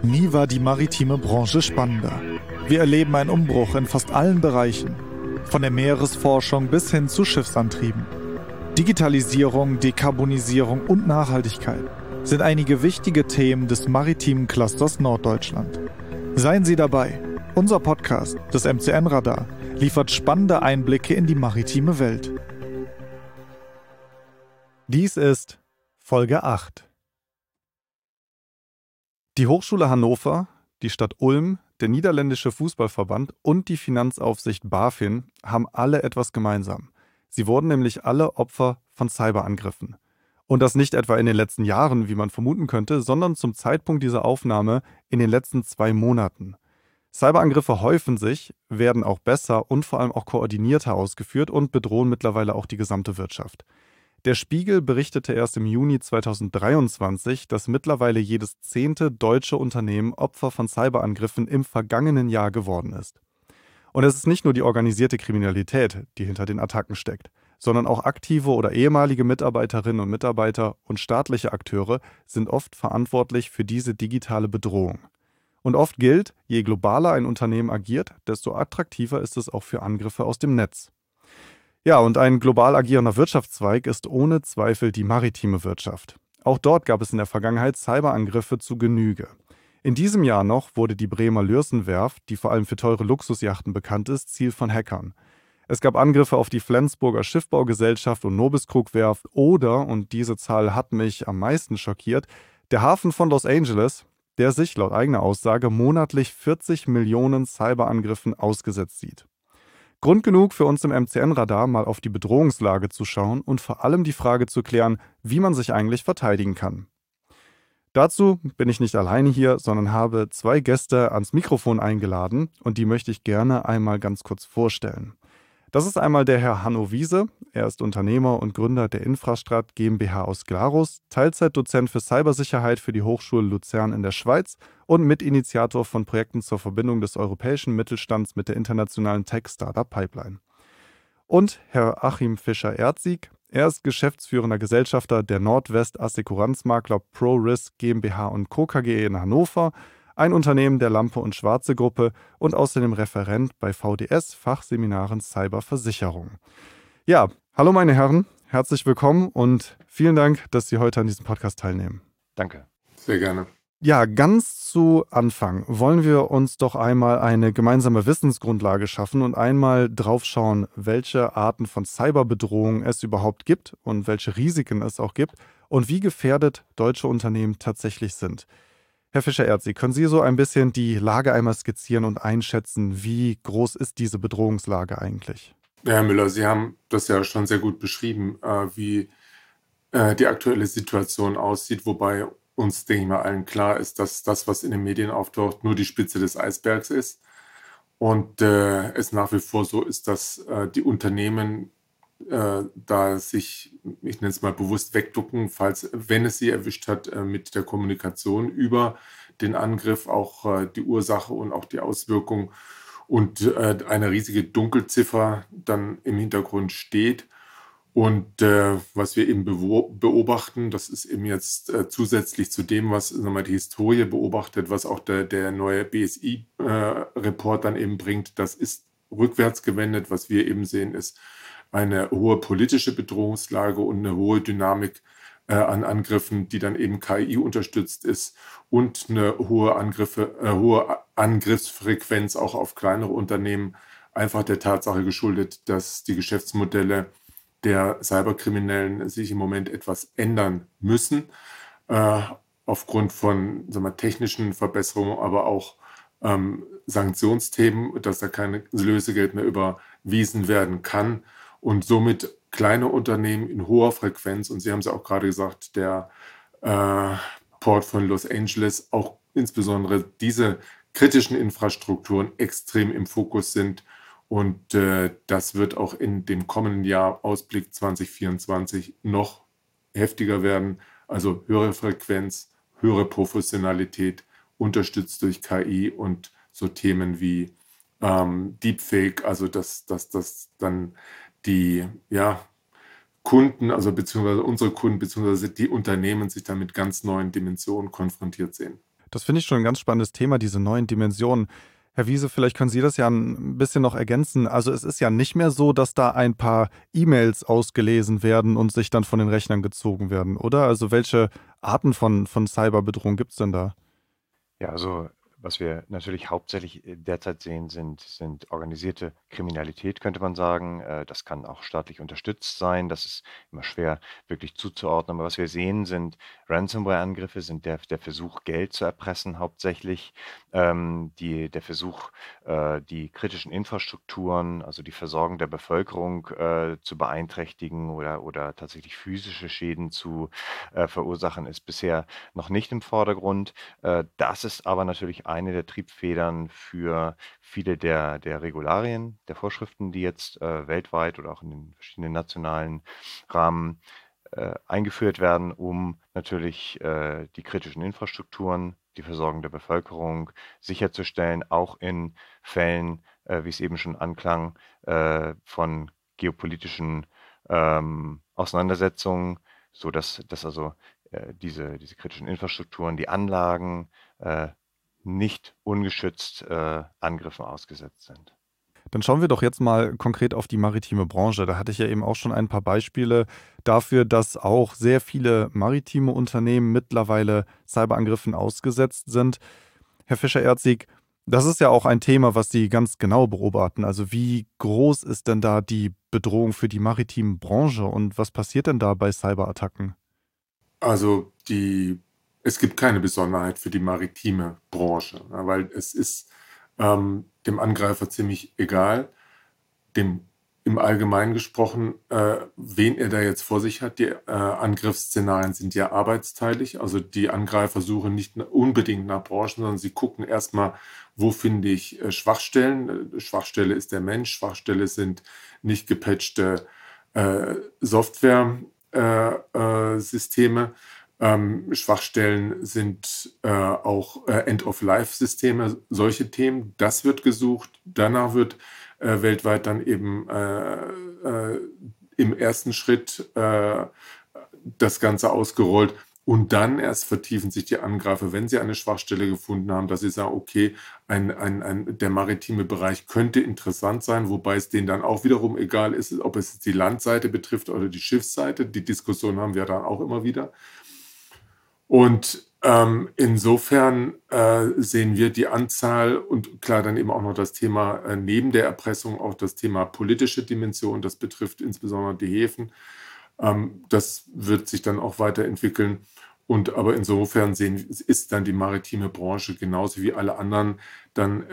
Nie war die maritime Branche spannender. Wir erleben einen Umbruch in fast allen Bereichen, von der Meeresforschung bis hin zu Schiffsantrieben. Digitalisierung, Dekarbonisierung und Nachhaltigkeit sind einige wichtige Themen des maritimen Clusters Norddeutschland. Seien Sie dabei. Unser Podcast, das MCN Radar, liefert spannende Einblicke in die maritime Welt. Dies ist Folge 8. Die Hochschule Hannover, die Stadt Ulm, der niederländische Fußballverband und die Finanzaufsicht BaFin haben alle etwas gemeinsam. Sie wurden nämlich alle Opfer von Cyberangriffen. Und das nicht etwa in den letzten Jahren, wie man vermuten könnte, sondern zum Zeitpunkt dieser Aufnahme in den letzten 2 Monaten. Cyberangriffe häufen sich, werden auch besser und vor allem auch koordinierter ausgeführt und bedrohen mittlerweile auch die gesamte Wirtschaft. Der Spiegel berichtete erst im Juni 2023, dass mittlerweile jedes 10. deutsche Unternehmen Opfer von Cyberangriffen im vergangenen Jahr geworden ist. Und es ist nicht nur die organisierte Kriminalität, die hinter den Attacken steckt, sondern auch aktive oder ehemalige Mitarbeiterinnen und Mitarbeiter und staatliche Akteure sind oft verantwortlich für diese digitale Bedrohung. Und oft gilt, je globaler ein Unternehmen agiert, desto attraktiver ist es auch für Angriffe aus dem Netz. Ja, und ein global agierender Wirtschaftszweig ist ohne Zweifel die maritime Wirtschaft. Auch dort gab es in der Vergangenheit Cyberangriffe zu Genüge. In diesem Jahr noch wurde die Bremer Lürssen-Werft, die vor allem für teure Luxusjachten bekannt ist, Ziel von Hackern. Es gab Angriffe auf die Flensburger Schiffbaugesellschaft und Nobiskrug-Werft oder, und diese Zahl hat mich am meisten schockiert, der Hafen von Los Angeles, der sich laut eigener Aussage monatlich 40 Millionen Cyberangriffen ausgesetzt sieht. Grund genug für uns im MCN-Radar mal auf die Bedrohungslage zu schauen und vor allem die Frage zu klären, wie man sich eigentlich verteidigen kann. Dazu bin ich nicht alleine hier, sondern habe 2 Gäste ans Mikrofon eingeladen und die möchte ich gerne einmal ganz kurz vorstellen. Das ist einmal der Herr Hanno Wiese. Er ist Unternehmer und Gründer der Infrastrat GmbH aus Glarus, Teilzeitdozent für Cybersicherheit für die Hochschule Luzern in der Schweiz und Mitinitiator von Projekten zur Verbindung des europäischen Mittelstands mit der internationalen Tech-Startup Pipeline. Und Herr Achim Fischer-Erzig. Er ist geschäftsführender Gesellschafter der Nordwest Assekuranzmakler ProRisk GmbH und Co. KG in Hannover, ein Unternehmen der Lampe und Schwarze Gruppe und außerdem Referent bei VDS Fachseminaren Cyberversicherung. Ja, hallo meine Herren, herzlich willkommen und vielen Dank, dass Sie heute an diesem Podcast teilnehmen. Danke. Sehr gerne. Ja, ganz zu Anfang wollen wir uns doch einmal eine gemeinsame Wissensgrundlage schaffen und einmal drauf schauen, welche Arten von Cyberbedrohungen es überhaupt gibt und welche Risiken es auch gibt und wie gefährdet deutsche Unternehmen tatsächlich sind. Herr Fischer-Erzig, können Sie so ein bisschen die Lage einmal skizzieren und einschätzen, wie groß ist diese Bedrohungslage eigentlich? Ja, Herr Müller, Sie haben das ja schon sehr gut beschrieben, wie die aktuelle Situation aussieht, wobei uns, denke ich mal, allen klar ist, dass das, was in den Medien auftaucht, nur die Spitze des Eisbergs ist. Und es nach wie vor so ist, dass die Unternehmen da sich, ich nenne es mal bewusst, wegducken, falls, wenn es sie erwischt hat, mit der Kommunikation über den Angriff, auch die Ursache und auch die Auswirkung und eine riesige Dunkelziffer dann im Hintergrund steht. Und was wir eben beobachten, das ist eben jetzt zusätzlich zu dem, was nochmal die Historie beobachtet, was auch der neue BSI-Report dann eben bringt, das ist rückwärts gewendet. Was wir eben sehen, ist eine hohe politische Bedrohungslage und eine hohe Dynamik an Angriffen, die dann eben KI unterstützt ist und eine hohe Angriffsfrequenz auch auf kleinere Unternehmen, einfach der Tatsache geschuldet, dass die Geschäftsmodelle der Cyberkriminellen sich im Moment etwas ändern müssen, aufgrund von, sagen wir, technischen Verbesserungen, aber auch Sanktionsthemen, dass da kein Lösegeld mehr überwiesen werden kann und somit kleine Unternehmen in hoher Frequenz, und Sie haben es ja auch gerade gesagt, der Port von Los Angeles, auch insbesondere diese kritischen Infrastrukturen extrem im Fokus sind. Und das wird auch in dem kommenden Jahr, Ausblick 2024, noch heftiger werden. Also höhere Frequenz, höhere Professionalität, unterstützt durch KI und so Themen wie Deepfake, also dass dann die Kunden, also beziehungsweise unsere Kunden, beziehungsweise die Unternehmen sich dann mit ganz neuen Dimensionen konfrontiert sehen. Das finde ich schon ein ganz spannendes Thema, diese neuen Dimensionen. Herr Wiese, vielleicht können Sie das ja ein bisschen noch ergänzen. Also es ist ja nicht mehr so, dass da ein paar E-Mails ausgelesen werden und sich dann von den Rechnern gezogen werden, oder? Also welche Arten von Cyberbedrohung gibt es denn da? Ja, also was wir natürlich hauptsächlich derzeit sehen, sind organisierte Kriminalität, könnte man sagen. Das kann auch staatlich unterstützt sein. Das ist immer schwer wirklich zuzuordnen. Aber was wir sehen, sind Ransomware-Angriffe, sind der Versuch, Geld zu erpressen hauptsächlich. Der Versuch, die kritischen Infrastrukturen, also die Versorgung der Bevölkerung zu beeinträchtigen oder tatsächlich physische Schäden zu verursachen, ist bisher noch nicht im Vordergrund. Das ist aber natürlich eine der Triebfedern für viele der Regularien, der Vorschriften, die jetzt weltweit oder auch in den verschiedenen nationalen Rahmen eingeführt werden, um natürlich die kritischen Infrastrukturen, die Versorgung der Bevölkerung sicherzustellen, auch in Fällen, wie es eben schon anklang, von geopolitischen Auseinandersetzungen, sodass also diese kritischen Infrastrukturen, die Anlagen äh, nicht ungeschützt Angriffen ausgesetzt sind. Dann schauen wir doch jetzt mal konkret auf die maritime Branche. Da hatte ich ja eben auch schon ein paar Beispiele dafür, dass auch sehr viele maritime Unternehmen mittlerweile Cyberangriffen ausgesetzt sind. Herr Fischer-Erzig, das ist ja auch ein Thema, was Sie ganz genau beobachten. Also wie groß ist denn da die Bedrohung für die maritime Branche und was passiert denn da bei Cyberattacken? Also es gibt keine Besonderheit für die maritime Branche, ja, weil es ist dem Angreifer ziemlich egal, dem im Allgemeinen gesprochen, wen er da jetzt vor sich hat. Die Angriffsszenarien sind ja arbeitsteilig. Also die Angreifer suchen nicht unbedingt nach Branchen, sondern sie gucken erstmal, wo finde ich Schwachstellen. Schwachstelle ist der Mensch, Schwachstelle sind nicht gepatchte Software-Systeme. Schwachstellen sind auch End-of-Life-Systeme, solche Themen. Das wird gesucht. Danach wird weltweit dann eben im ersten Schritt das Ganze ausgerollt. Und dann erst vertiefen sich die Angreifer, wenn sie eine Schwachstelle gefunden haben, dass sie sagen, okay, der maritime Bereich könnte interessant sein, wobei es denen dann auch wiederum egal ist, ob es die Landseite betrifft oder die Schiffsseite. Die Diskussion haben wir dann auch immer wieder. Und insofern sehen wir die Anzahl und klar dann eben auch noch das Thema neben der Erpressung auch das Thema politische Dimension. Das betrifft insbesondere die Häfen. Das wird sich dann auch weiterentwickeln. Und aber insofern ist dann die maritime Branche genauso wie alle anderen dann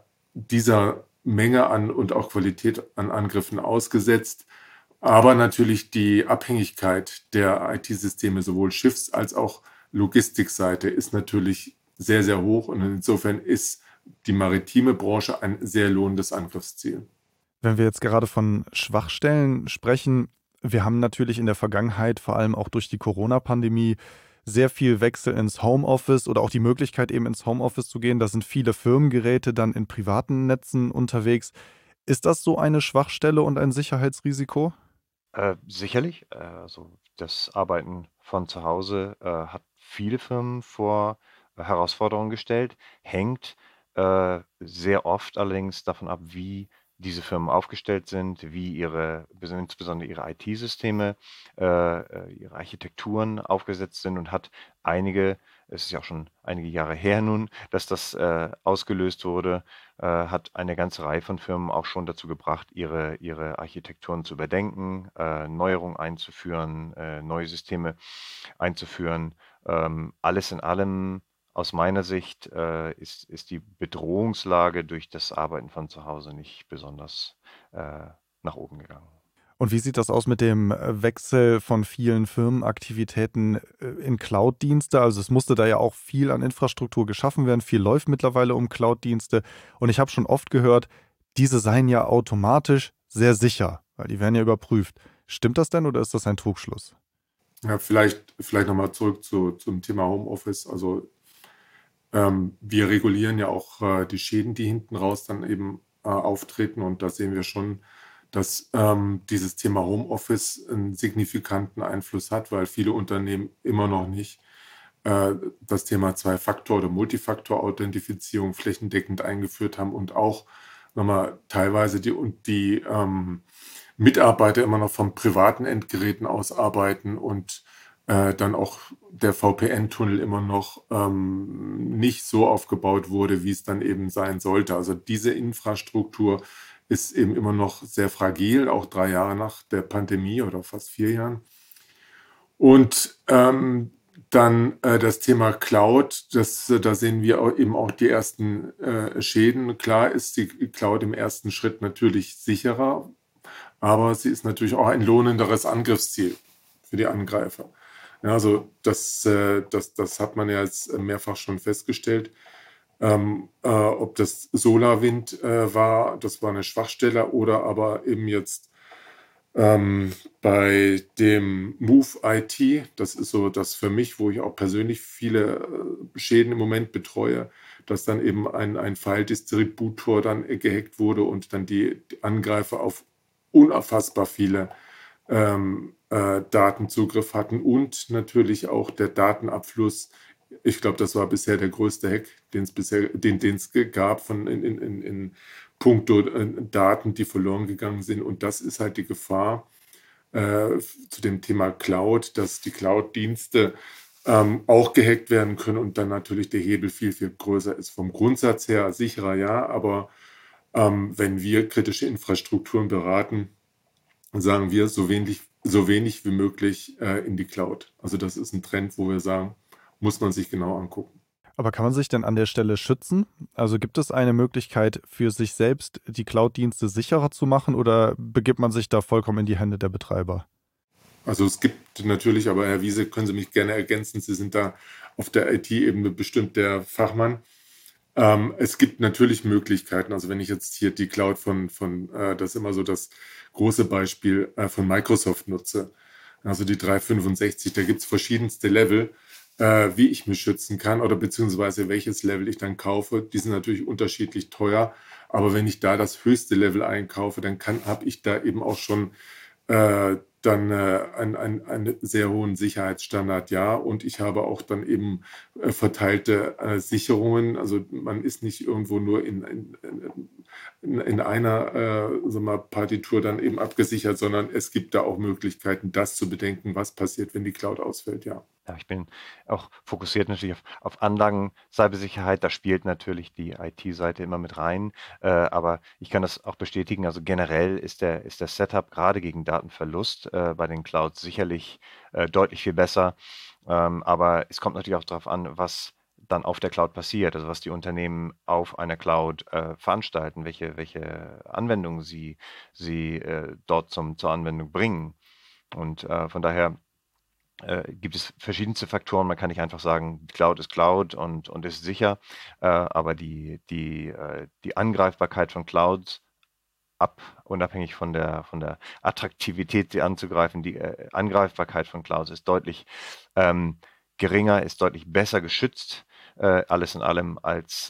dieser Menge an und auch Qualität an Angriffen ausgesetzt. Aber natürlich die Abhängigkeit der IT-Systeme sowohl Schiffs- als auch Logistikseite ist natürlich sehr, sehr hoch und insofern ist die maritime Branche ein sehr lohnendes Angriffsziel. Wenn wir jetzt gerade von Schwachstellen sprechen, wir haben natürlich in der Vergangenheit, vor allem auch durch die Corona-Pandemie, sehr viel Wechsel ins Homeoffice oder auch die Möglichkeit, eben ins Homeoffice zu gehen. Da sind viele Firmengeräte dann in privaten Netzen unterwegs. Ist das so eine Schwachstelle und ein Sicherheitsrisiko? Sicherlich, also das Arbeiten von zu Hause hat viele Firmen vor Herausforderungen gestellt, hängt sehr oft allerdings davon ab, wie diese Firmen aufgestellt sind, wie insbesondere ihre IT-Systeme, ihre Architekturen aufgesetzt sind und hat es ist ja auch schon einige Jahre her nun, dass das ausgelöst wurde, hat eine ganze Reihe von Firmen auch schon dazu gebracht, ihre Architekturen zu überdenken, Neuerungen einzuführen, neue Systeme einzuführen. Alles in allem, aus meiner Sicht, ist die Bedrohungslage durch das Arbeiten von zu Hause nicht besonders äh, nach oben gegangen. Und wie sieht das aus mit dem Wechsel von vielen Firmenaktivitäten in Cloud-Dienste? Also es musste da ja auch viel an Infrastruktur geschaffen werden. Viel läuft mittlerweile um Cloud-Dienste. Und ich habe schon oft gehört, diese seien ja automatisch sehr sicher, weil die werden ja überprüft. Stimmt das denn oder ist das ein Trugschluss? Ja, vielleicht nochmal zurück zum Thema Homeoffice. Also wir regulieren ja auch die Schäden, die hinten raus dann eben auftreten. Und da sehen wir schon, dass dieses Thema Homeoffice einen signifikanten Einfluss hat, weil viele Unternehmen immer noch nicht das Thema Zwei-Faktor- oder Multifaktor-Authentifizierung flächendeckend eingeführt haben und auch nochmal teilweise die Mitarbeiter immer noch von privaten Endgeräten aus arbeiten und dann auch der VPN-Tunnel immer noch nicht so aufgebaut wurde, wie es dann eben sein sollte. Also diese Infrastruktur ist eben immer noch sehr fragil, auch 3 Jahre nach der Pandemie oder fast 4 Jahren. Und dann das Thema Cloud, da sehen wir eben auch die ersten Schäden. Klar ist die Cloud im ersten Schritt natürlich sicherer, aber sie ist natürlich auch ein lohnenderes Angriffsziel für die Angreifer. Ja, also das hat man ja jetzt mehrfach schon festgestellt. Ob das SolarWind war, das war eine Schwachstelle, oder aber eben jetzt bei dem Move IT, das ist so das für mich, wo ich auch persönlich viele Schäden im Moment betreue, dass dann eben ein File-Distributor dann gehackt wurde und dann die Angreifer auf unerfassbar viele Datenzugriff hatten und natürlich auch der Datenabfluss. Ich glaube, das war bisher der größte Hack, den es gab in puncto Daten, die verloren gegangen sind. Und das ist halt die Gefahr zu dem Thema Cloud, dass die Cloud-Dienste auch gehackt werden können und dann natürlich der Hebel viel, viel größer ist. Vom Grundsatz her sicherer, ja, aber wenn wir kritische Infrastrukturen beraten, sagen wir so wenig wie möglich in die Cloud. Also das ist ein Trend, wo wir sagen, muss man sich genau angucken. Aber kann man sich denn an der Stelle schützen? Also gibt es eine Möglichkeit für sich selbst, die Cloud-Dienste sicherer zu machen, oder begibt man sich da vollkommen in die Hände der Betreiber? Also es gibt natürlich, aber Herr Wiese, können Sie mich gerne ergänzen, Sie sind da auf der IT-Ebene bestimmt der Fachmann. Es gibt natürlich Möglichkeiten, also wenn ich jetzt hier die Cloud das ist immer so das große Beispiel von Microsoft nutze, also die 365, da gibt es verschiedenste Level, wie ich mich schützen kann oder beziehungsweise welches Level ich dann kaufe. Die sind natürlich unterschiedlich teuer, aber wenn ich da das höchste Level einkaufe, dann habe ich da eben auch schon dann einen sehr hohen Sicherheitsstandard, ja. Und ich habe auch dann eben verteilte Sicherungen. Also man ist nicht irgendwo nur in einer sagen wir mal, Partitur dann eben abgesichert, sondern es gibt da auch Möglichkeiten, das zu bedenken, was passiert, wenn die Cloud ausfällt, ja. Ja, ich bin auch fokussiert natürlich auf Anlagen-Cybersicherheit. Da spielt natürlich die IT-Seite immer mit rein. Aber ich kann das auch bestätigen. Also generell ist der Setup gerade gegen Datenverlust bei den Clouds sicherlich deutlich viel besser. Aber es kommt natürlich auch darauf an, was dann auf der Cloud passiert, also was die Unternehmen auf einer Cloud veranstalten, welche Anwendungen sie dort zur Anwendung bringen. Und von daher gibt es verschiedenste Faktoren. Man kann nicht einfach sagen, Cloud ist Cloud und ist sicher, aber die Angreifbarkeit von Clouds, unabhängig von der Attraktivität, sie anzugreifen, die Angreifbarkeit von Clouds ist deutlich geringer, ist deutlich besser geschützt, alles in allem als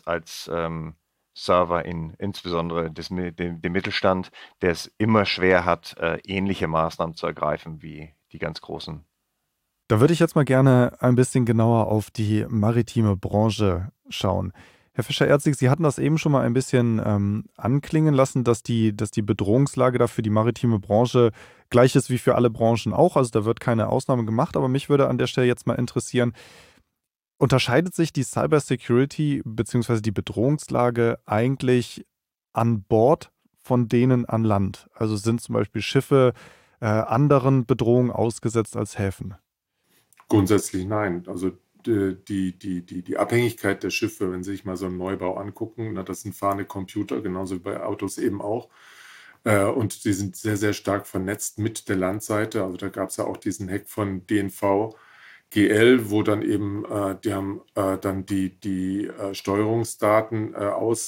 Server insbesondere dem Mittelstand, der es immer schwer hat, ähnliche Maßnahmen zu ergreifen wie die ganz großen. Da würde ich jetzt mal gerne ein bisschen genauer auf die maritime Branche schauen. Herr Fischer-Erzig, Sie hatten das eben schon mal ein bisschen anklingen lassen, dass die Bedrohungslage da für die maritime Branche gleich ist wie für alle Branchen auch. Also da wird keine Ausnahme gemacht. Aber mich würde an der Stelle jetzt mal interessieren, unterscheidet sich die Cybersecurity bzw. die Bedrohungslage eigentlich an Bord von denen an Land? Also sind zum Beispiel Schiffe anderen Bedrohungen ausgesetzt als Häfen? Grundsätzlich nein. Also die Abhängigkeit der Schiffe, wenn Sie sich mal so einen Neubau angucken, na, das sind fahrende Computer, genauso wie bei Autos eben auch. Und die sind sehr, sehr stark vernetzt mit der Landseite. Also da gab es ja auch diesen Hack von DNV GL, wo dann eben, die haben dann die Steuerungsdaten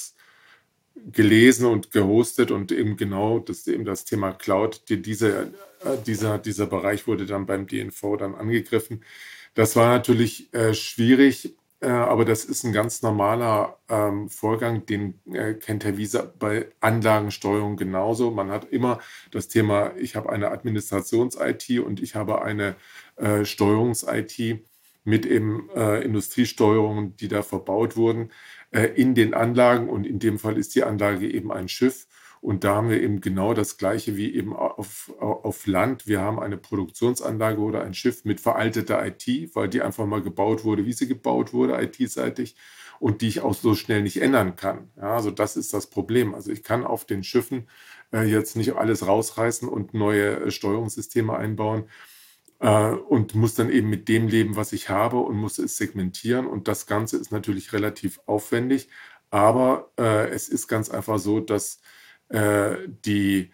ausgelesen und gehostet und eben genau das Thema Cloud, dieser Bereich wurde dann beim DNV dann angegriffen. Das war natürlich schwierig, aber das ist ein ganz normaler Vorgang, den kennt Herr Wiese bei Anlagensteuerung genauso. Man hat immer das Thema, ich habe eine Administrations-IT und ich habe eine Steuerungs-IT. mit eben Industriesteuerungen, die da verbaut wurden, in den Anlagen. Und in dem Fall ist die Anlage eben ein Schiff. Und da haben wir eben genau das Gleiche wie eben auf Land. Wir haben eine Produktionsanlage oder ein Schiff mit veralteter IT, weil die einfach mal gebaut wurde, wie sie gebaut wurde, IT-seitig, und die ich auch so schnell nicht ändern kann. Ja, also das ist das Problem. Also ich kann auf den Schiffen jetzt nicht alles rausreißen und neue Steuerungssysteme einbauen und muss dann eben mit dem leben, was ich habe, und muss es segmentieren. Und das Ganze ist natürlich relativ aufwendig, aber es ist ganz einfach so, dass die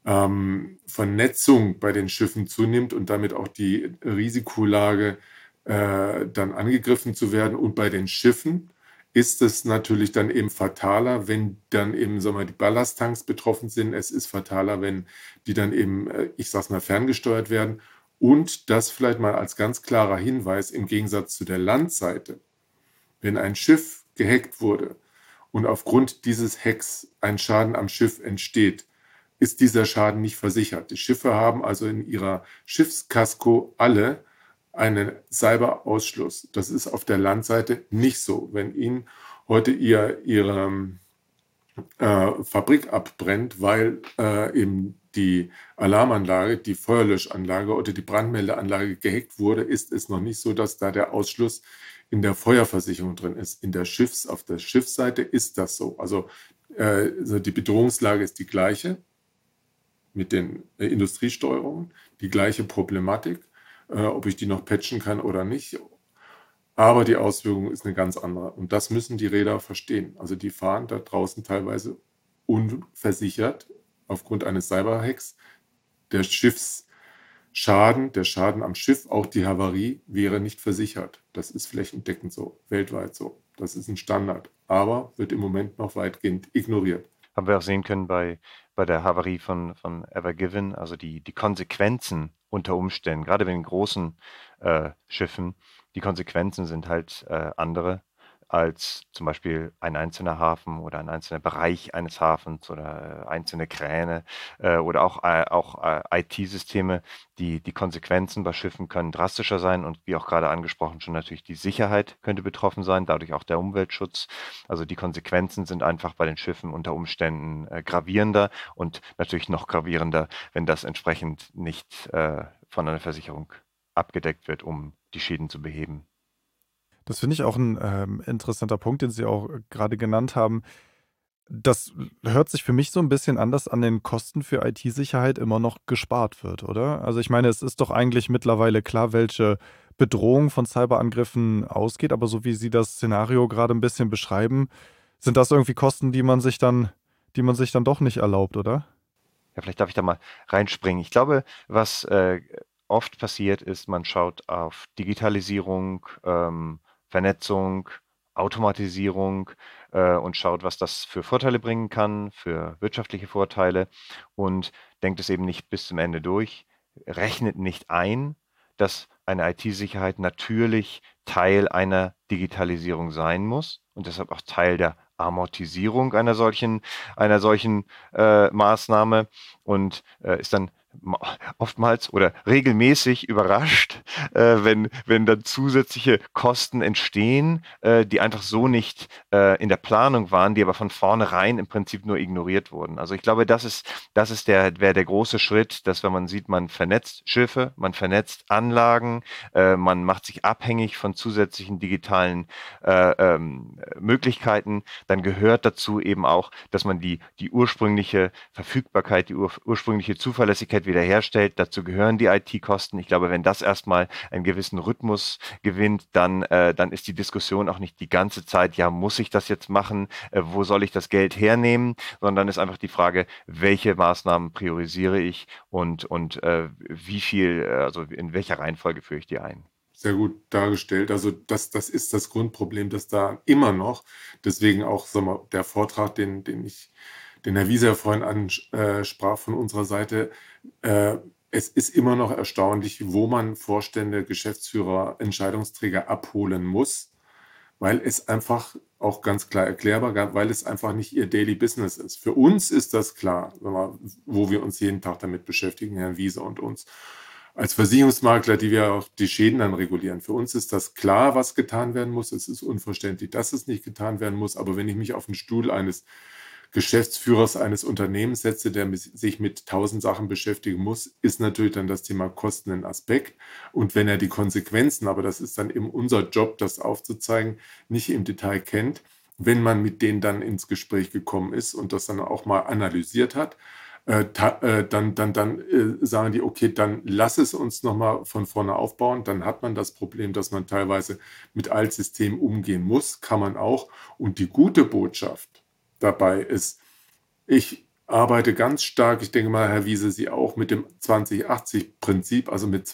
Vernetzung bei den Schiffen zunimmt und damit auch die Risikolage dann angegriffen zu werden. Und bei den Schiffen ist es natürlich dann eben fataler, wenn dann eben, sagen wir, die Ballasttanks betroffen sind. Es ist fataler, wenn die dann eben, ich sag's mal, ferngesteuert werden. Und das vielleicht mal als ganz klarer Hinweis im Gegensatz zu der Landseite: Wenn ein Schiff gehackt wurde und aufgrund dieses Hacks ein Schaden am Schiff entsteht, ist dieser Schaden nicht versichert. Die Schiffe haben also in ihrer Schiffskasko alle einen Cyberausschluss. Das ist auf der Landseite nicht so. Wenn Ihnen heute Ihre Fabrik abbrennt, weil eben die Alarmanlage, die Feuerlöschanlage oder die Brandmeldeanlage gehackt wurde, ist es noch nicht so, dass da der Ausschluss in der Feuerversicherung drin ist. Auf der Schiffsseite ist das so. Also die Bedrohungslage ist die gleiche mit den Industriesteuerungen, die gleiche Problematik, ob ich die noch patchen kann oder nicht. Aber die Auswirkung ist eine ganz andere. Und das müssen die Reeder verstehen. Also die fahren da draußen teilweise unversichert aufgrund eines Cyberhacks. Der Schiffsschaden, der Schaden am Schiff, auch die Havarie, wäre nicht versichert. Das ist flächendeckend so, weltweit so. Das ist ein Standard, aber wird im Moment noch weitgehend ignoriert. Haben wir auch sehen können bei der Havarie von Ever Given, also die Konsequenzen unter Umständen, gerade bei den großen Schiffen, die Konsequenzen sind halt andere als zum Beispiel ein einzelner Hafen oder ein einzelner Bereich eines Hafens oder einzelne Kräne oder auch IT-Systeme. Die Konsequenzen bei Schiffen können drastischer sein und wie auch gerade angesprochen schon natürlich die Sicherheit könnte betroffen sein, dadurch auch der Umweltschutz. Also die Konsequenzen sind einfach bei den Schiffen unter Umständen gravierender und natürlich noch gravierender, wenn das entsprechend nicht von einer Versicherung abgedeckt wird, um die Schäden zu beheben. Das finde ich auch ein interessanter Punkt, den Sie auch gerade genannt haben. Das hört sich für mich so ein bisschen an, dass an den Kosten für IT-Sicherheit immer noch gespart wird, oder? Also ich meine, es ist doch eigentlich mittlerweile klar, welche Bedrohung von Cyberangriffen ausgeht, aber so wie Sie das Szenario gerade ein bisschen beschreiben, sind das irgendwie Kosten, die man sich dann doch nicht erlaubt, oder? Ja, vielleicht darf ich da mal reinspringen. Ich glaube, was oft passiert ist, man schaut auf Digitalisierung, Vernetzung, Automatisierung und schaut, was das für Vorteile bringen kann, für wirtschaftliche Vorteile und denkt es eben nicht bis zum Ende durch, rechnet nicht ein, dass eine IT-Sicherheit natürlich Teil einer Digitalisierung sein muss und deshalb auch Teil der Amortisierung einer solchen Maßnahme und ist dann oftmals oder regelmäßig überrascht, wenn dann zusätzliche Kosten entstehen, die einfach so nicht in der Planung waren, die aber von vornherein im Prinzip nur ignoriert wurden. Also ich glaube, wäre der große Schritt, dass wenn man sieht, man vernetzt Schiffe, man vernetzt Anlagen, man macht sich abhängig von zusätzlichen digitalen Möglichkeiten, dann gehört dazu eben auch, dass man die ursprüngliche Verfügbarkeit, die ursprüngliche Zuverlässigkeit wiederherstellt. Dazu gehören die IT-Kosten. Ich glaube, wenn das erstmal einen gewissen Rhythmus gewinnt, dann ist die Diskussion auch nicht die ganze Zeit, ja, muss ich das jetzt machen? Wo soll ich das Geld hernehmen? Sondern ist einfach die Frage, welche Maßnahmen priorisiere ich und wie viel, also in welcher Reihenfolge führe ich die ein? Sehr gut dargestellt. Also das ist das Grundproblem, das da immer noch, deswegen auch, sagen wir, der Vortrag, den Herr Wieser vorhin ansprach von unserer Seite, es ist immer noch erstaunlich, wo man Vorstände, Geschäftsführer, Entscheidungsträger abholen muss, weil es einfach auch ganz klar erklärbar, weil es einfach nicht ihr Daily Business ist. Für uns ist das klar, wo wir uns jeden Tag damit beschäftigen, Herrn Wieser und uns. als Versicherungsmakler, die wir auch die Schäden dann regulieren. Für uns ist das klar, was getan werden muss. Es ist unverständlich, dass es nicht getan werden muss. Aber wenn ich mich auf den Stuhl eines Geschäftsführers eines Unternehmens setze, der sich mit 1000 Sachen beschäftigen muss, ist natürlich dann das Thema Kosten ein Aspekt. Und wenn er die Konsequenzen, aber das ist dann eben unser Job, das aufzuzeigen, nicht im Detail kennt, wenn man mit denen dann ins Gespräch gekommen ist und das dann auch mal analysiert hat, dann sagen die, okay, dann lass es uns nochmal von vorne aufbauen. Dann hat man das Problem, dass man teilweise mit Altsystemen umgehen muss, kann man auch. Und die gute Botschaft dabei ist, ich arbeite ganz stark, ich denke mal, Herr Wiese, Sie auch, mit dem 20-80-Prinzip, also mit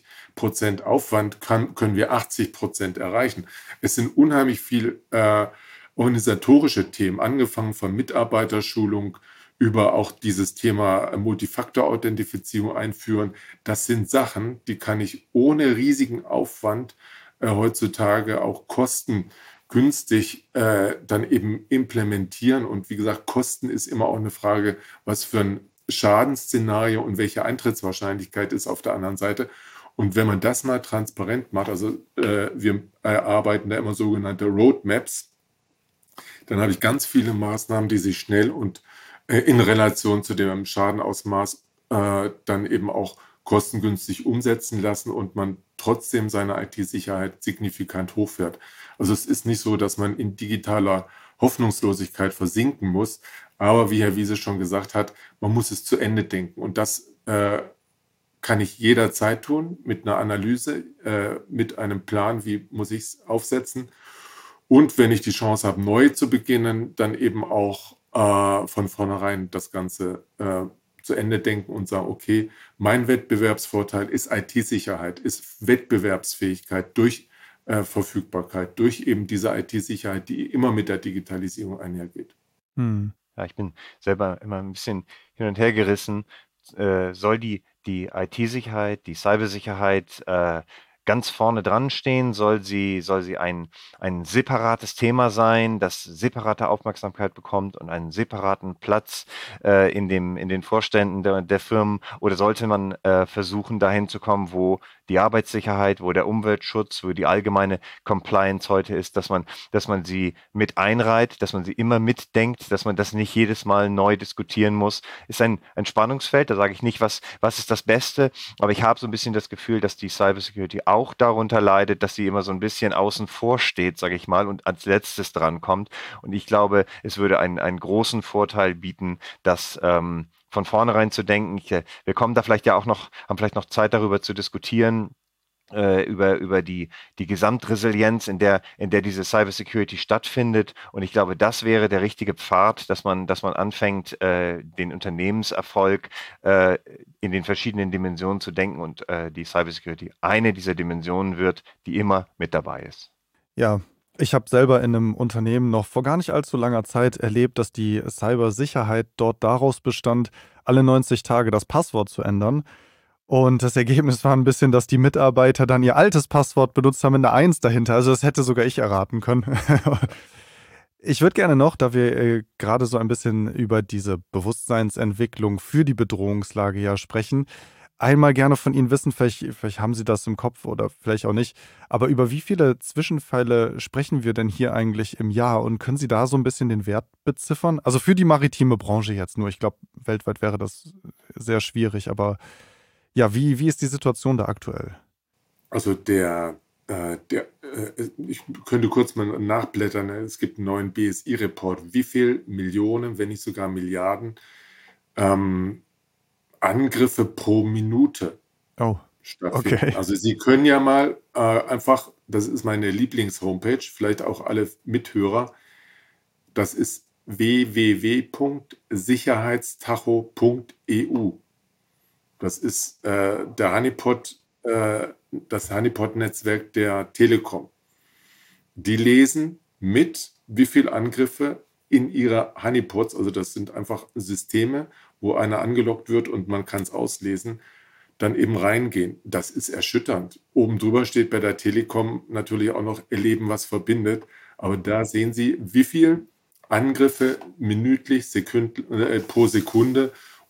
20% Aufwand können wir 80% erreichen. Es sind unheimlich viel organisatorische Themen, angefangen von Mitarbeiterschulung über auch dieses Thema Multifaktor-Authentifizierung einführen. Das sind Sachen, die kann ich ohne riesigen Aufwand heutzutage auch kostengünstig dann eben implementieren. Und wie gesagt, Kosten ist immer auch eine Frage, was für ein Schadensszenario und welche Eintrittswahrscheinlichkeit ist auf der anderen Seite. Und wenn man das mal transparent macht, also wir erarbeiten da immer sogenannte Roadmaps, dann habe ich ganz viele Maßnahmen, die sich schnell und in Relation zu dem Schadenausmaß dann eben auch kostengünstig umsetzen lassen und man trotzdem seine IT-Sicherheit signifikant hochfährt. Also es ist nicht so, dass man in digitaler Hoffnungslosigkeit versinken muss, aber wie Herr Wiese schon gesagt hat, man muss es zu Ende denken und das kann ich jederzeit tun mit einer Analyse, mit einem Plan, wie muss ich es aufsetzen. Und wenn ich die Chance habe, neu zu beginnen, dann eben auch von vornherein das Ganze zu Ende denken und sagen, okay, mein Wettbewerbsvorteil ist IT-Sicherheit, ist Wettbewerbsfähigkeit durch Verfügbarkeit, durch eben diese IT-Sicherheit, die immer mit der Digitalisierung einhergeht. Hm. Ja, ich bin selber immer ein bisschen hin und her gerissen. Soll die IT-Sicherheit, die Cybersicherheit ganz vorne dran stehen? Soll sie ein separates Thema sein, das separate Aufmerksamkeit bekommt und einen separaten Platz in den Vorständen der Firmen? Oder sollte man versuchen, dahin zu kommen, wo die Arbeitssicherheit, wo der Umweltschutz, wo die allgemeine Compliance heute ist, dass man sie mit einreiht, dass man sie immer mitdenkt, dass man das nicht jedes Mal neu diskutieren muss, ist ein Spannungsfeld. Da sage ich nicht, was ist das Beste, aber ich habe so ein bisschen das Gefühl, dass die Cybersecurity auch darunter leidet, dass sie immer so ein bisschen außen vor steht, sage ich mal, und als letztes drankommt. Und ich glaube, es würde einen großen Vorteil bieten, dass von vornherein zu denken, wir kommen da vielleicht ja auch noch, haben vielleicht noch Zeit darüber zu diskutieren, über die Gesamtresilienz, in der diese Cybersecurity stattfindet. Und ich glaube, das wäre der richtige Pfad, dass man anfängt, den Unternehmenserfolg in den verschiedenen Dimensionen zu denken und die Cybersecurity eine dieser Dimensionen wird, die immer mit dabei ist. Ja, ich habe selber in einem Unternehmen noch vor gar nicht allzu langer Zeit erlebt, dass die Cybersicherheit dort daraus bestand, alle 90 Tage das Passwort zu ändern. Und das Ergebnis war ein bisschen, dass die Mitarbeiter dann ihr altes Passwort benutzt haben mit einer 1 dahinter. Also das hätte sogar ich erraten können. Ich würde gerne noch, da wir gerade so ein bisschen über diese Bewusstseinsentwicklung für die Bedrohungslage ja sprechen, einmal gerne von Ihnen wissen, vielleicht haben Sie das im Kopf oder vielleicht auch nicht, aber über wie viele Zwischenfälle sprechen wir denn hier eigentlich im Jahr und können Sie da so ein bisschen den Wert beziffern? Also für die maritime Branche jetzt nur. Ich glaube, weltweit wäre das sehr schwierig, aber ja, wie ist die Situation da aktuell? Also ich könnte kurz mal nachblättern. Es gibt einen neuen BSI-Report, wie viel Millionen, wenn nicht sogar Milliarden Angriffe pro Minute Oh, stattfinden. okay. Also Sie können ja mal einfach, das ist meine Lieblings-Homepage, vielleicht auch alle Mithörer, das ist www.sicherheitstacho.eu. Das ist das Honeypot-Netzwerk der Telekom. Die lesen mit, wie viele Angriffe in ihrer Honeypots, also das sind einfach Systeme, wo einer angelockt wird und man kann es auslesen, dann eben reingehen. Das ist erschütternd. Oben drüber steht bei der Telekom natürlich auch noch Erleben, was verbindet. Aber da sehen Sie, wie viele Angriffe minütlich, pro Sekunde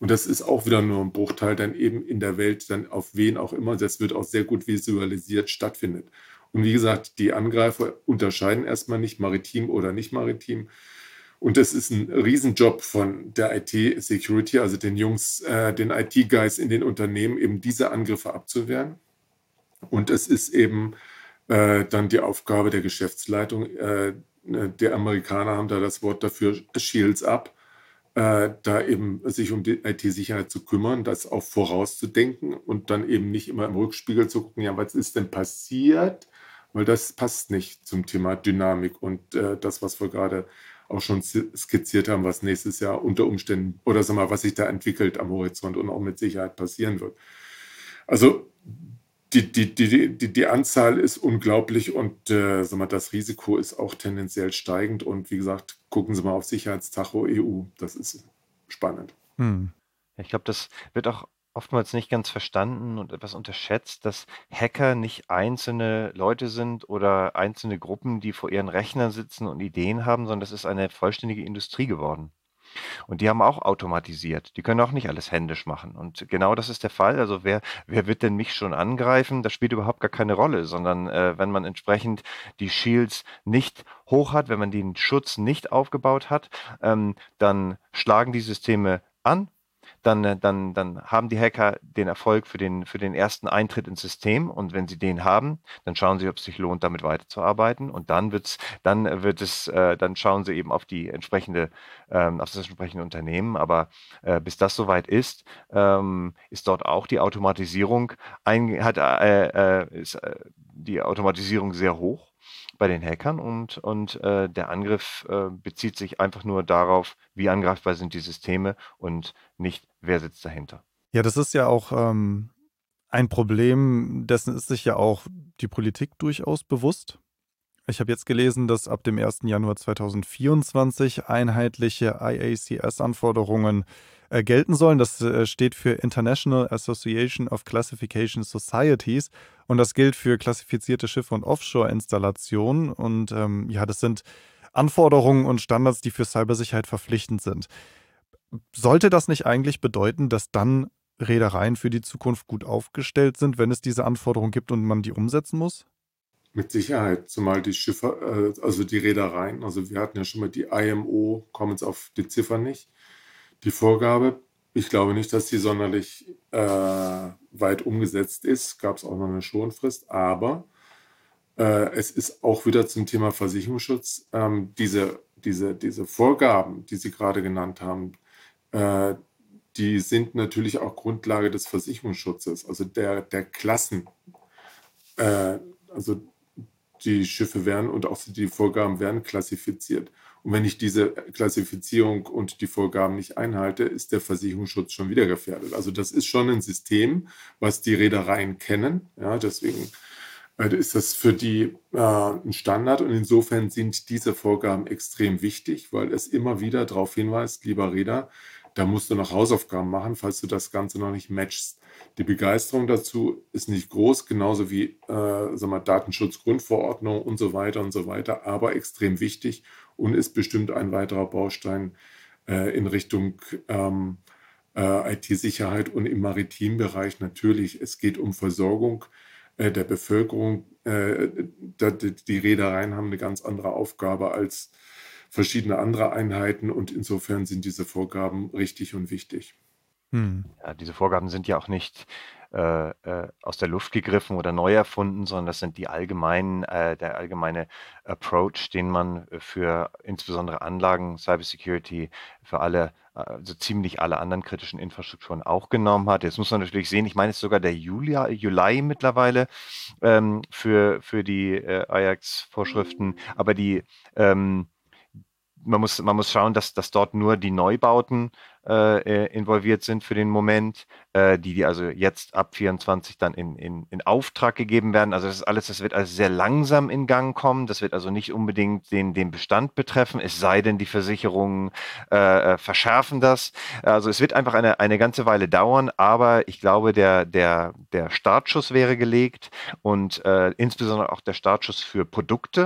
Und das ist auch wieder nur ein Bruchteil dann eben in der Welt, dann auf wen auch immer, das wird auch sehr gut visualisiert stattfindet. Und wie gesagt, die Angreifer unterscheiden erstmal nicht maritim oder nicht maritim. Und das ist ein Riesenjob von der IT-Security, also den Jungs, den IT-Guys in den Unternehmen, eben diese Angriffe abzuwehren. Und es ist eben dann die Aufgabe der Geschäftsleitung. Die Amerikaner haben da das Wort dafür, Shields up, da eben sich um die IT-Sicherheit zu kümmern, das auch vorauszudenken und dann eben nicht immer im Rückspiegel zu gucken, ja, was ist denn passiert? Weil das passt nicht zum Thema Dynamik und das, was wir gerade auch schon skizziert haben, was nächstes Jahr unter Umständen oder sag mal, was sich da entwickelt am Horizont und auch mit Sicherheit passieren wird. Also die Anzahl ist unglaublich und sag mal, das Risiko ist auch tendenziell steigend. Und wie gesagt, gucken Sie mal auf Sicherheitstacho EU. Das ist spannend. Hm. Ich glaube, das wird auch oftmals nicht ganz verstanden und etwas unterschätzt, dass Hacker nicht einzelne Leute sind oder einzelne Gruppen, die vor ihren Rechnern sitzen und Ideen haben, sondern das ist eine vollständige Industrie geworden. Und die haben auch automatisiert. Die können auch nicht alles händisch machen. Und genau das ist der Fall. Also wer wird denn mich schon angreifen? Das spielt überhaupt gar keine Rolle, sondern wenn man entsprechend die Shields nicht hoch hat, wenn man den Schutz nicht aufgebaut hat, dann schlagen die Systeme an. Dann haben die Hacker den Erfolg für den ersten Eintritt ins System. Und wenn sie den haben, dann schauen sie, ob es sich lohnt, damit weiterzuarbeiten. Und dann schauen sie eben auf auf das entsprechende Unternehmen. Aber bis das soweit ist dort auch die Automatisierung die Automatisierung sehr hoch bei den Hackern und der Angriff bezieht sich einfach nur darauf, wie angreifbar sind die Systeme und nicht, wer sitzt dahinter. Ja, das ist ja auch ein Problem, dessen ist sich ja auch die Politik durchaus bewusst. Ich habe jetzt gelesen, dass ab dem 1. Januar 2024 einheitliche IACS-Anforderungen gelten sollen. Das steht für International Association of Classification Societies und das gilt für klassifizierte Schiffe und Offshore-Installationen. Und ja, das sind Anforderungen und Standards, die für Cybersicherheit verpflichtend sind. Sollte das nicht eigentlich bedeuten, dass dann Reedereien für die Zukunft gut aufgestellt sind, wenn es diese Anforderungen gibt und man die umsetzen muss? Mit Sicherheit, zumal die Schiffe, also die Reedereien, also wir hatten ja schon mal die IMO, kommen jetzt auf die Ziffer nicht, die Vorgabe. Ich glaube nicht, dass die sonderlich weit umgesetzt ist. Gab es auch noch eine Schonfrist, aber es ist auch wieder zum Thema Versicherungsschutz. Diese Vorgaben, die Sie gerade genannt haben, die sind natürlich auch Grundlage des Versicherungsschutzes, also der Klassen. Also die Schiffe werden und auch die Vorgaben werden klassifiziert. Und wenn ich diese Klassifizierung und die Vorgaben nicht einhalte, ist der Versicherungsschutz schon wieder gefährdet. Also das ist schon ein System, was die Reedereien kennen. Ja, deswegen ist das für die ein Standard. Und insofern sind diese Vorgaben extrem wichtig, weil es immer wieder darauf hinweist, lieber Reeder, da musst du noch Hausaufgaben machen, falls du das Ganze noch nicht matchst. Die Begeisterung dazu ist nicht groß, genauso wie Datenschutzgrundverordnung und so weiter, aber extrem wichtig und ist bestimmt ein weiterer Baustein in Richtung IT-Sicherheit und im maritimen Bereich natürlich. Es geht um Versorgung der Bevölkerung. Die Reedereien haben eine ganz andere Aufgabe als verschiedene andere Einheiten und insofern sind diese Vorgaben richtig und wichtig. Ja, diese Vorgaben sind ja auch nicht aus der Luft gegriffen oder neu erfunden, sondern das sind der allgemeine Approach, den man für insbesondere Anlagen, Cybersecurity, für so ziemlich alle anderen kritischen Infrastrukturen auch genommen hat. Jetzt muss man natürlich sehen, ich meine, es ist sogar der Juli mittlerweile für die IACS-Vorschriften, aber man muss schauen, dass dort nur die Neubauten involviert sind für den Moment, die also jetzt ab 24 dann in Auftrag gegeben werden. Also das wird also sehr langsam in Gang kommen. Das wird also nicht unbedingt den Bestand betreffen, es sei denn, die Versicherungen verschärfen das. Also es wird einfach eine ganze Weile dauern, aber ich glaube, der Startschuss wäre gelegt und insbesondere auch der Startschuss für Produkte.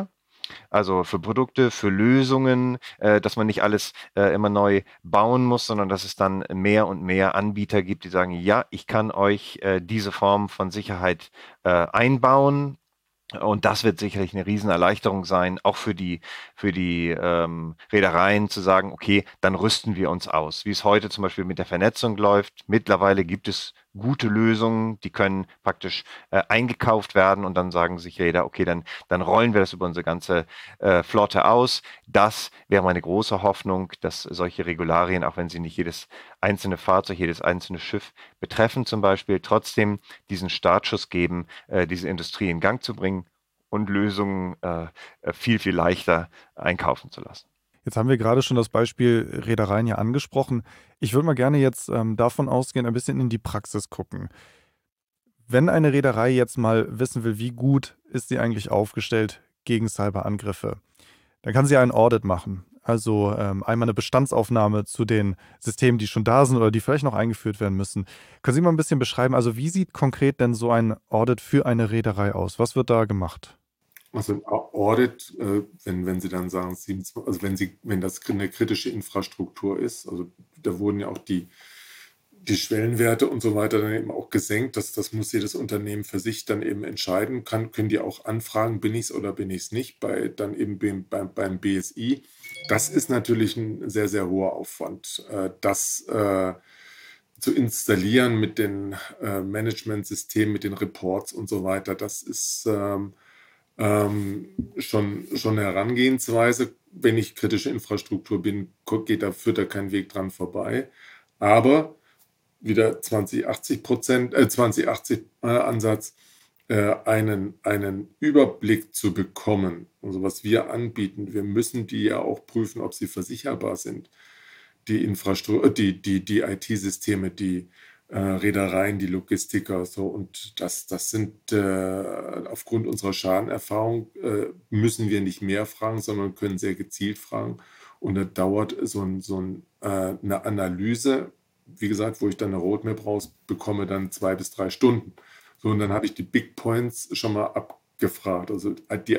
Also für Produkte, für Lösungen, dass man nicht alles immer neu bauen muss, sondern dass es dann mehr und mehr Anbieter gibt, die sagen, ja, ich kann euch diese Form von Sicherheit einbauen. Und das wird sicherlich eine Riesenerleichterung sein, auch für die Reedereien zu sagen, okay, dann rüsten wir uns aus. Wie es heute zum Beispiel mit der Vernetzung läuft. Mittlerweile gibt es gute Lösungen, die können praktisch eingekauft werden und dann sagen sich Räder, okay, dann rollen wir das über unsere ganze Flotte aus. Das wäre meine große Hoffnung, dass solche Regularien, auch wenn sie nicht jedes einzelne Fahrzeug, jedes einzelne Schiff betreffen zum Beispiel, trotzdem diesen Startschuss geben, diese Industrie in Gang zu bringen und Lösungen viel, viel leichter einkaufen zu lassen. Jetzt haben wir gerade schon das Beispiel Reedereien ja angesprochen. Ich würde mal gerne jetzt davon ausgehen, ein bisschen in die Praxis gucken. Wenn eine Reederei jetzt mal wissen will, wie gut ist sie eigentlich aufgestellt gegen Cyberangriffe, dann kann sie einen Audit machen. Also einmal eine Bestandsaufnahme zu den Systemen, die schon da sind oder die vielleicht noch eingeführt werden müssen. Können Sie mal ein bisschen beschreiben, also wie sieht konkret denn so ein Audit für eine Reederei aus? Was wird da gemacht? Also ein Audit, wenn Sie dann sagen, also wenn das eine kritische Infrastruktur ist, also da wurden ja auch die Schwellenwerte und so weiter dann eben auch gesenkt. Das muss jedes Unternehmen für sich dann eben entscheiden. Können die auch anfragen, bin ich es oder bin ich es nicht, dann eben beim BSI. Das ist natürlich ein sehr, sehr hoher Aufwand, das zu installieren mit den Managementsystemen, mit den Reports und so weiter. Das ist schon eine Herangehensweise. Wenn ich kritische Infrastruktur bin, führt da kein Weg dran vorbei. Aber wieder 2080 Ansatz, einen Überblick zu bekommen. Also was wir anbieten, wir müssen die ja auch prüfen, ob sie versicherbar sind. Die Infrastruktur, die IT-Systeme, die Reedereien, die Logistiker, so, und das sind aufgrund unserer Schadenerfahrung müssen wir nicht mehr fragen, sondern können sehr gezielt fragen. Und da dauert eine Analyse, wie gesagt, wo ich dann eine Roadmap rausbekomme, dann 2 bis 3 Stunden. So, und dann habe ich die Big Points schon mal abgefragt. Also die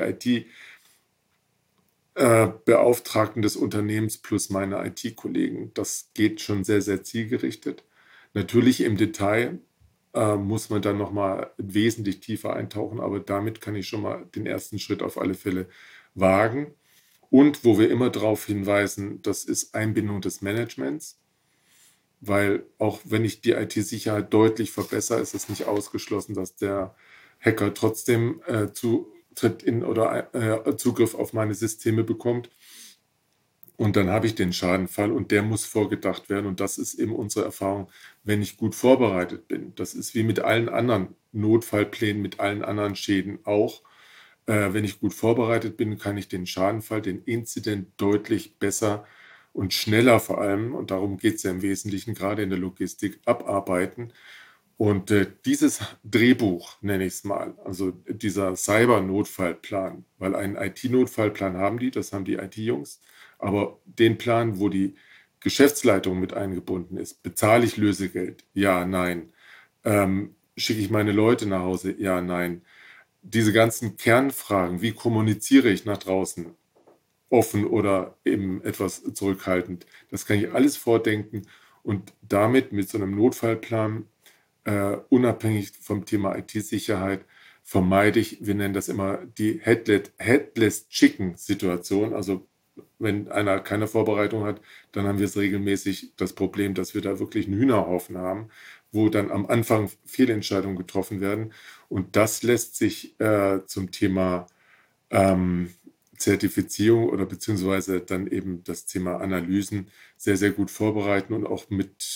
IT-Beauftragten des Unternehmens plus meine IT-Kollegen. Das geht schon sehr, sehr zielgerichtet. Natürlich im Detail muss man dann nochmal wesentlich tiefer eintauchen, aber damit kann ich schon mal den ersten Schritt auf alle Fälle wagen. Und wo wir immer darauf hinweisen, das ist Einbindung des Managements, weil auch wenn ich die IT-Sicherheit deutlich verbessere, ist es nicht ausgeschlossen, dass der Hacker trotzdem Zutritt oder Zugriff auf meine Systeme bekommt. Und dann habe ich den Schadenfall und der muss vorgedacht werden. Und das ist eben unsere Erfahrung, wenn ich gut vorbereitet bin. Das ist wie mit allen anderen Notfallplänen, mit allen anderen Schäden auch. Wenn ich gut vorbereitet bin, kann ich den Schadenfall, den Incident deutlich besser und schneller vor allem, und darum geht es ja im Wesentlichen gerade in der Logistik, abarbeiten. Und dieses Drehbuch, nenne ich es mal, also dieser Cyber-Notfallplan, weil einen IT-Notfallplan haben das haben die IT-Jungs, aber den Plan, wo die Geschäftsleitung mit eingebunden ist, bezahle ich Lösegeld? Ja, nein. Schicke ich meine Leute nach Hause? Ja, nein. Diese ganzen Kernfragen, wie kommuniziere ich nach draußen? Offen oder eben etwas zurückhaltend. Das kann ich alles vordenken und damit mit so einem Notfallplan, unabhängig vom Thema IT-Sicherheit, vermeide ich, wir nennen das immer die Headless Chicken-Situation. Also wenn einer keine Vorbereitung hat, dann haben wir es regelmäßig das Problem, dass wir da wirklich einen Hühnerhaufen haben, wo dann am Anfang Fehlentscheidungen getroffen werden. Und das lässt sich zum Thema Zertifizierung oder beziehungsweise dann eben das Thema Analysen sehr, sehr gut vorbereiten und auch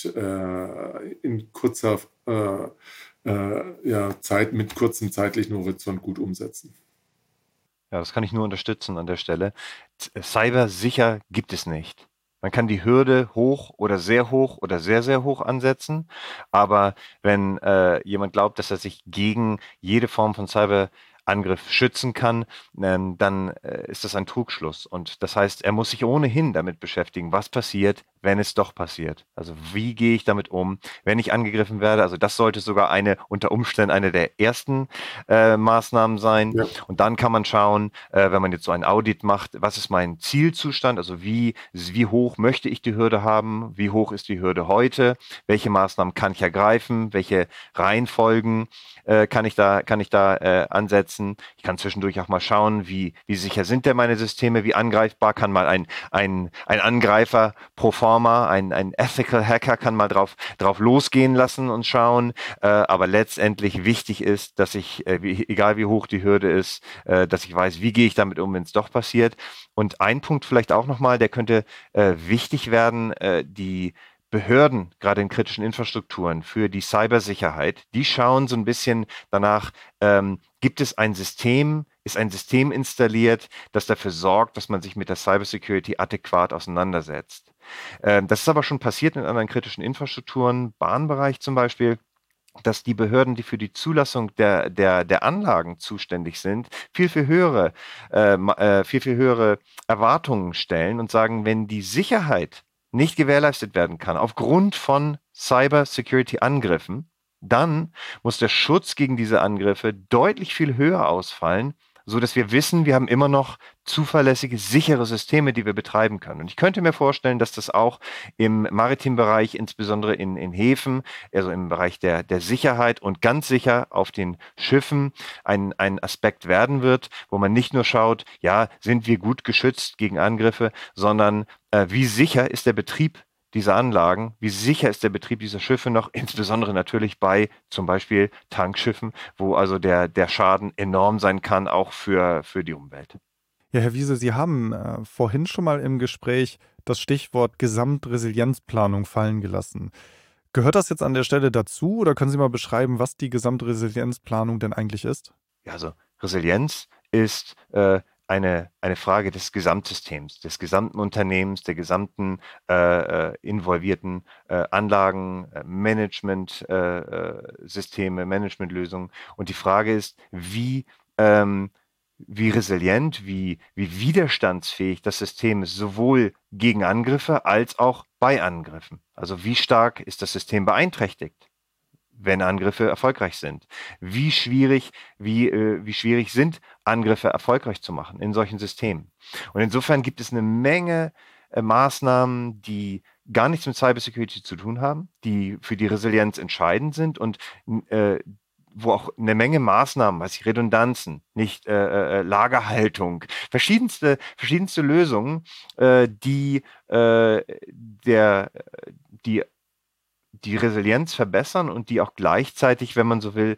in kurzer Zeit, mit kurzem zeitlichen Horizont gut umsetzen. Ja, das kann ich nur unterstützen an der Stelle. Cyber sicher gibt es nicht. Man kann die Hürde hoch oder sehr hoch ansetzen, aber wenn jemand glaubt, dass er sich gegen jede Form von Cyberangriff schützen kann, dann ist das ein Trugschluss. Und das heißt, er muss sich ohnehin damit beschäftigen, was passiert, wenn es doch passiert? Also wie gehe ich damit um, wenn ich angegriffen werde? Also das sollte sogar unter Umständen eine der ersten Maßnahmen sein. Ja. Und dann kann man schauen, wenn man jetzt so ein Audit macht, was ist mein Zielzustand? Also wie hoch möchte ich die Hürde haben? Wie hoch ist die Hürde heute? Welche Maßnahmen kann ich ergreifen? Welche Reihenfolgen kann ich da ansetzen? Ich kann zwischendurch auch mal schauen, wie sicher sind denn meine Systeme? Wie angreifbar kann mal ein Angreifer pro forma, ein Ethical Hacker kann mal drauf losgehen lassen und schauen. Aber letztendlich wichtig ist, dass ich, egal wie hoch die Hürde ist, dass ich weiß, wie gehe ich damit um, wenn es doch passiert. Und ein Punkt vielleicht auch nochmal, der könnte wichtig werden, die Behörden, gerade in kritischen Infrastrukturen für die Cybersicherheit, die schauen so ein bisschen danach, gibt es ein System, ist ein System installiert, das dafür sorgt, dass man sich mit der Cybersecurity adäquat auseinandersetzt. Das ist aber schon passiert in anderen kritischen Infrastrukturen, Bahnbereich zum Beispiel, dass die Behörden, die für die Zulassung der Anlagen zuständig sind, viel höhere Erwartungen stellen und sagen, wenn die Sicherheit nicht gewährleistet werden kann aufgrund von Cyber-Security-Angriffen, dann muss der Schutz gegen diese Angriffe deutlich viel höher ausfallen, so dass wir wissen, wir haben immer noch zuverlässige, sichere Systeme, die wir betreiben können. Und ich könnte mir vorstellen, dass das auch im maritimen Bereich, insbesondere in Häfen, also im Bereich der Sicherheit und ganz sicher auf den Schiffen ein Aspekt werden wird, wo man nicht nur schaut, ja, sind wir gut geschützt gegen Angriffe, sondern wie sicher ist der Betrieb dieser Anlagen, wie sicher ist der Betrieb dieser Schiffe noch, insbesondere natürlich bei zum Beispiel Tankschiffen, wo also der Schaden enorm sein kann, auch für die Umwelt. Ja, Herr Wiese, Sie haben vorhin schon mal im Gespräch das Stichwort Gesamtresilienzplanung fallen gelassen. Gehört das jetzt an der Stelle dazu oder können Sie mal beschreiben, was die Gesamtresilienzplanung denn eigentlich ist? Ja, also Resilienz ist eine Frage des Gesamtsystems, des gesamten Unternehmens, der gesamten involvierten Anlagen, Management-Systeme, Managementlösungen. Und die Frage ist, wie resilient, wie widerstandsfähig das System ist, sowohl gegen Angriffe als auch bei Angriffen. Also wie stark ist das System beeinträchtigt, wenn Angriffe erfolgreich sind? Wie schwierig sind Angriffe erfolgreich zu machen in solchen Systemen? Und insofern gibt es eine Menge Maßnahmen, die gar nichts mit Cybersecurity zu tun haben, die für die Resilienz entscheidend sind und wo auch eine Menge Maßnahmen, was Redundanzen, nicht Lagerhaltung, verschiedenste Lösungen, die die Resilienz verbessern und die auch gleichzeitig, wenn man so will,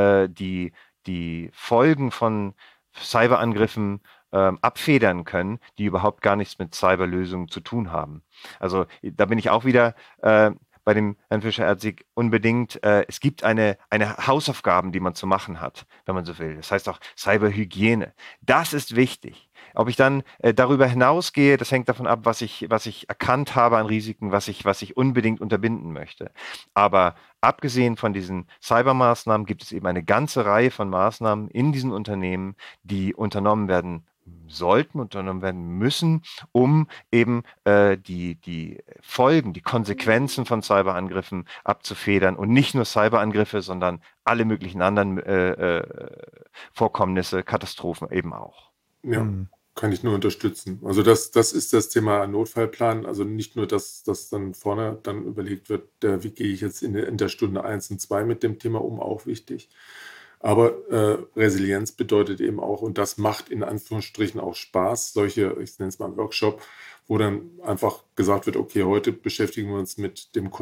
die Folgen von Cyberangriffen abfedern können, die überhaupt gar nichts mit Cyberlösungen zu tun haben. Also da bin ich auch wieder bei dem Herrn Fischer-Erdsieg unbedingt. Es gibt eine Hausaufgaben, die man zu machen hat, wenn man so will. Das heißt auch Cyberhygiene. Das ist wichtig. Ob ich dann darüber hinausgehe, das hängt davon ab, was ich erkannt habe an Risiken, was ich unbedingt unterbinden möchte. Aber abgesehen von diesen Cybermaßnahmen gibt es eben eine ganze Reihe von Maßnahmen in diesen Unternehmen, die unternommen werden sollten, unternommen werden müssen, um eben die Folgen, die Konsequenzen von Cyberangriffen abzufedern und nicht nur Cyberangriffe, sondern alle möglichen anderen Vorkommnisse, Katastrophen eben auch. Ja, kann ich nur unterstützen. Also das ist das Thema Notfallplan. Also nicht nur, dass das dann vorne dann überlegt wird, wie gehe ich jetzt in der Stunde 1 und 2 mit dem Thema um, auch wichtig. Aber Resilienz bedeutet eben auch, und das macht in Anführungsstrichen auch Spaß, solche, ich nenne es mal Workshop, wo dann einfach gesagt wird, okay, heute beschäftigen wir uns mit dem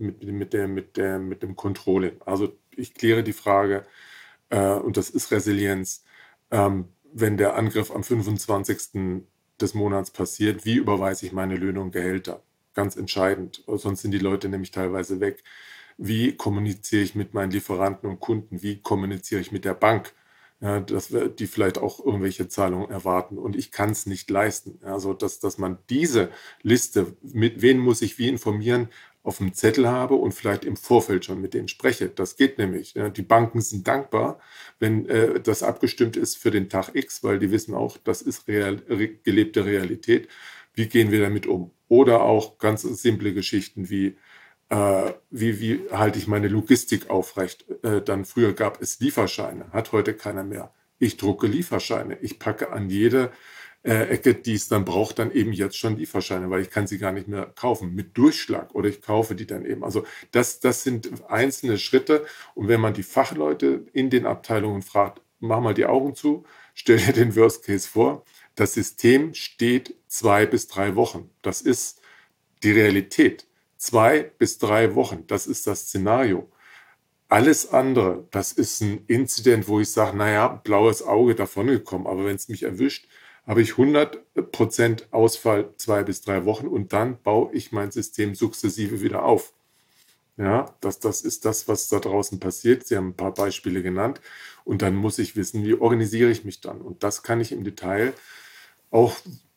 Controlling. Also ich kläre die Frage, und das ist Resilienz, wenn der Angriff am 25. des Monats passiert, wie überweise ich meine Löhne und Gehälter? Ganz entscheidend, sonst sind die Leute nämlich teilweise weg. Wie kommuniziere ich mit meinen Lieferanten und Kunden? Wie kommuniziere ich mit der Bank? Ja, die vielleicht auch irgendwelche Zahlungen erwarten und ich kann es nicht leisten. Also, dass man diese Liste, mit wen muss ich wie informieren, auf dem Zettel habe und vielleicht im Vorfeld schon mit denen spreche. Das geht nämlich. Ja, die Banken sind dankbar, wenn das abgestimmt ist für den Tag X, weil die wissen auch, das ist gelebte Realität. Wie gehen wir damit um? oder auch ganz simple Geschichten wie halte ich meine Logistik aufrecht? Dann früher gab es Lieferscheine, hat heute keiner mehr. Ich drucke Lieferscheine. Ich packe an jede Ecke, die es dann braucht, dann eben jetzt schon Lieferscheine, weil ich kann sie gar nicht mehr kaufen mit Durchschlag oder ich kaufe die dann eben. Also das sind einzelne Schritte und wenn man die Fachleute in den Abteilungen fragt, mach mal die Augen zu, stell dir den Worst Case vor, das System steht 2 bis 3 Wochen. Das ist die Realität. 2 bis 3 Wochen, das ist das Szenario. Alles andere, das ist ein Incident, wo ich sage, naja, blaues Auge davongekommen, aber wenn es mich erwischt, habe ich 100% Ausfall 2 bis 3 Wochen und dann baue ich mein System sukzessive wieder auf. Ja, das ist das, was da draußen passiert. Sie haben ein paar Beispiele genannt und dann muss ich wissen, wie organisiere ich mich dann? Und das kann ich im Detail auch,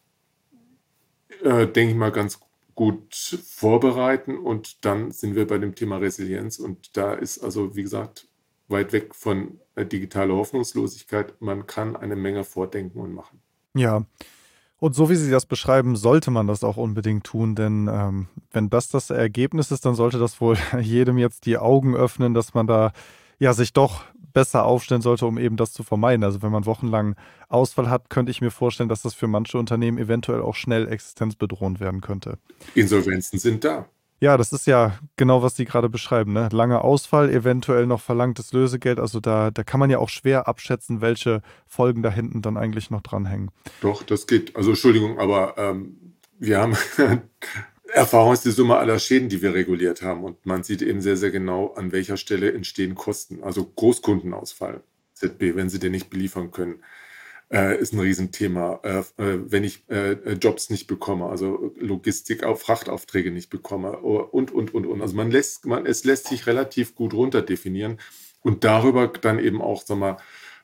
denke ich mal, ganz gut vorbereiten und dann sind wir bei dem Thema Resilienz und da ist also, wie gesagt, weit weg von digitaler Hoffnungslosigkeit. Man kann eine Menge vordenken und machen. Ja, und so wie Sie das beschreiben, sollte man das auch unbedingt tun, denn wenn das Ergebnis ist, dann sollte das wohl jedem jetzt die Augen öffnen, dass man da ja sich doch besser aufstellen sollte, um eben das zu vermeiden. Also wenn man wochenlang Ausfall hat, könnte ich mir vorstellen, dass das für manche Unternehmen eventuell auch schnell existenzbedrohend werden könnte. Insolvenzen sind da. Ja, das ist ja genau, was Sie gerade beschreiben, ne? Langer Ausfall, eventuell noch verlangtes Lösegeld. Also da kann man ja auch schwer abschätzen, welche Folgen da hinten dann eigentlich noch dranhängen. Doch, das geht. Also Entschuldigung, aber wir haben Erfahrung ist die Summe aller Schäden, die wir reguliert haben. Und man sieht eben sehr, sehr genau, an welcher Stelle entstehen Kosten. Also Großkundenausfall, ZB, wenn sie den nicht beliefern können, ist ein Riesenthema. Wenn ich Jobs nicht bekomme, also Logistik, Frachtaufträge nicht bekomme und. Also es lässt sich relativ gut runterdefinieren und darüber dann eben auch, sag mal,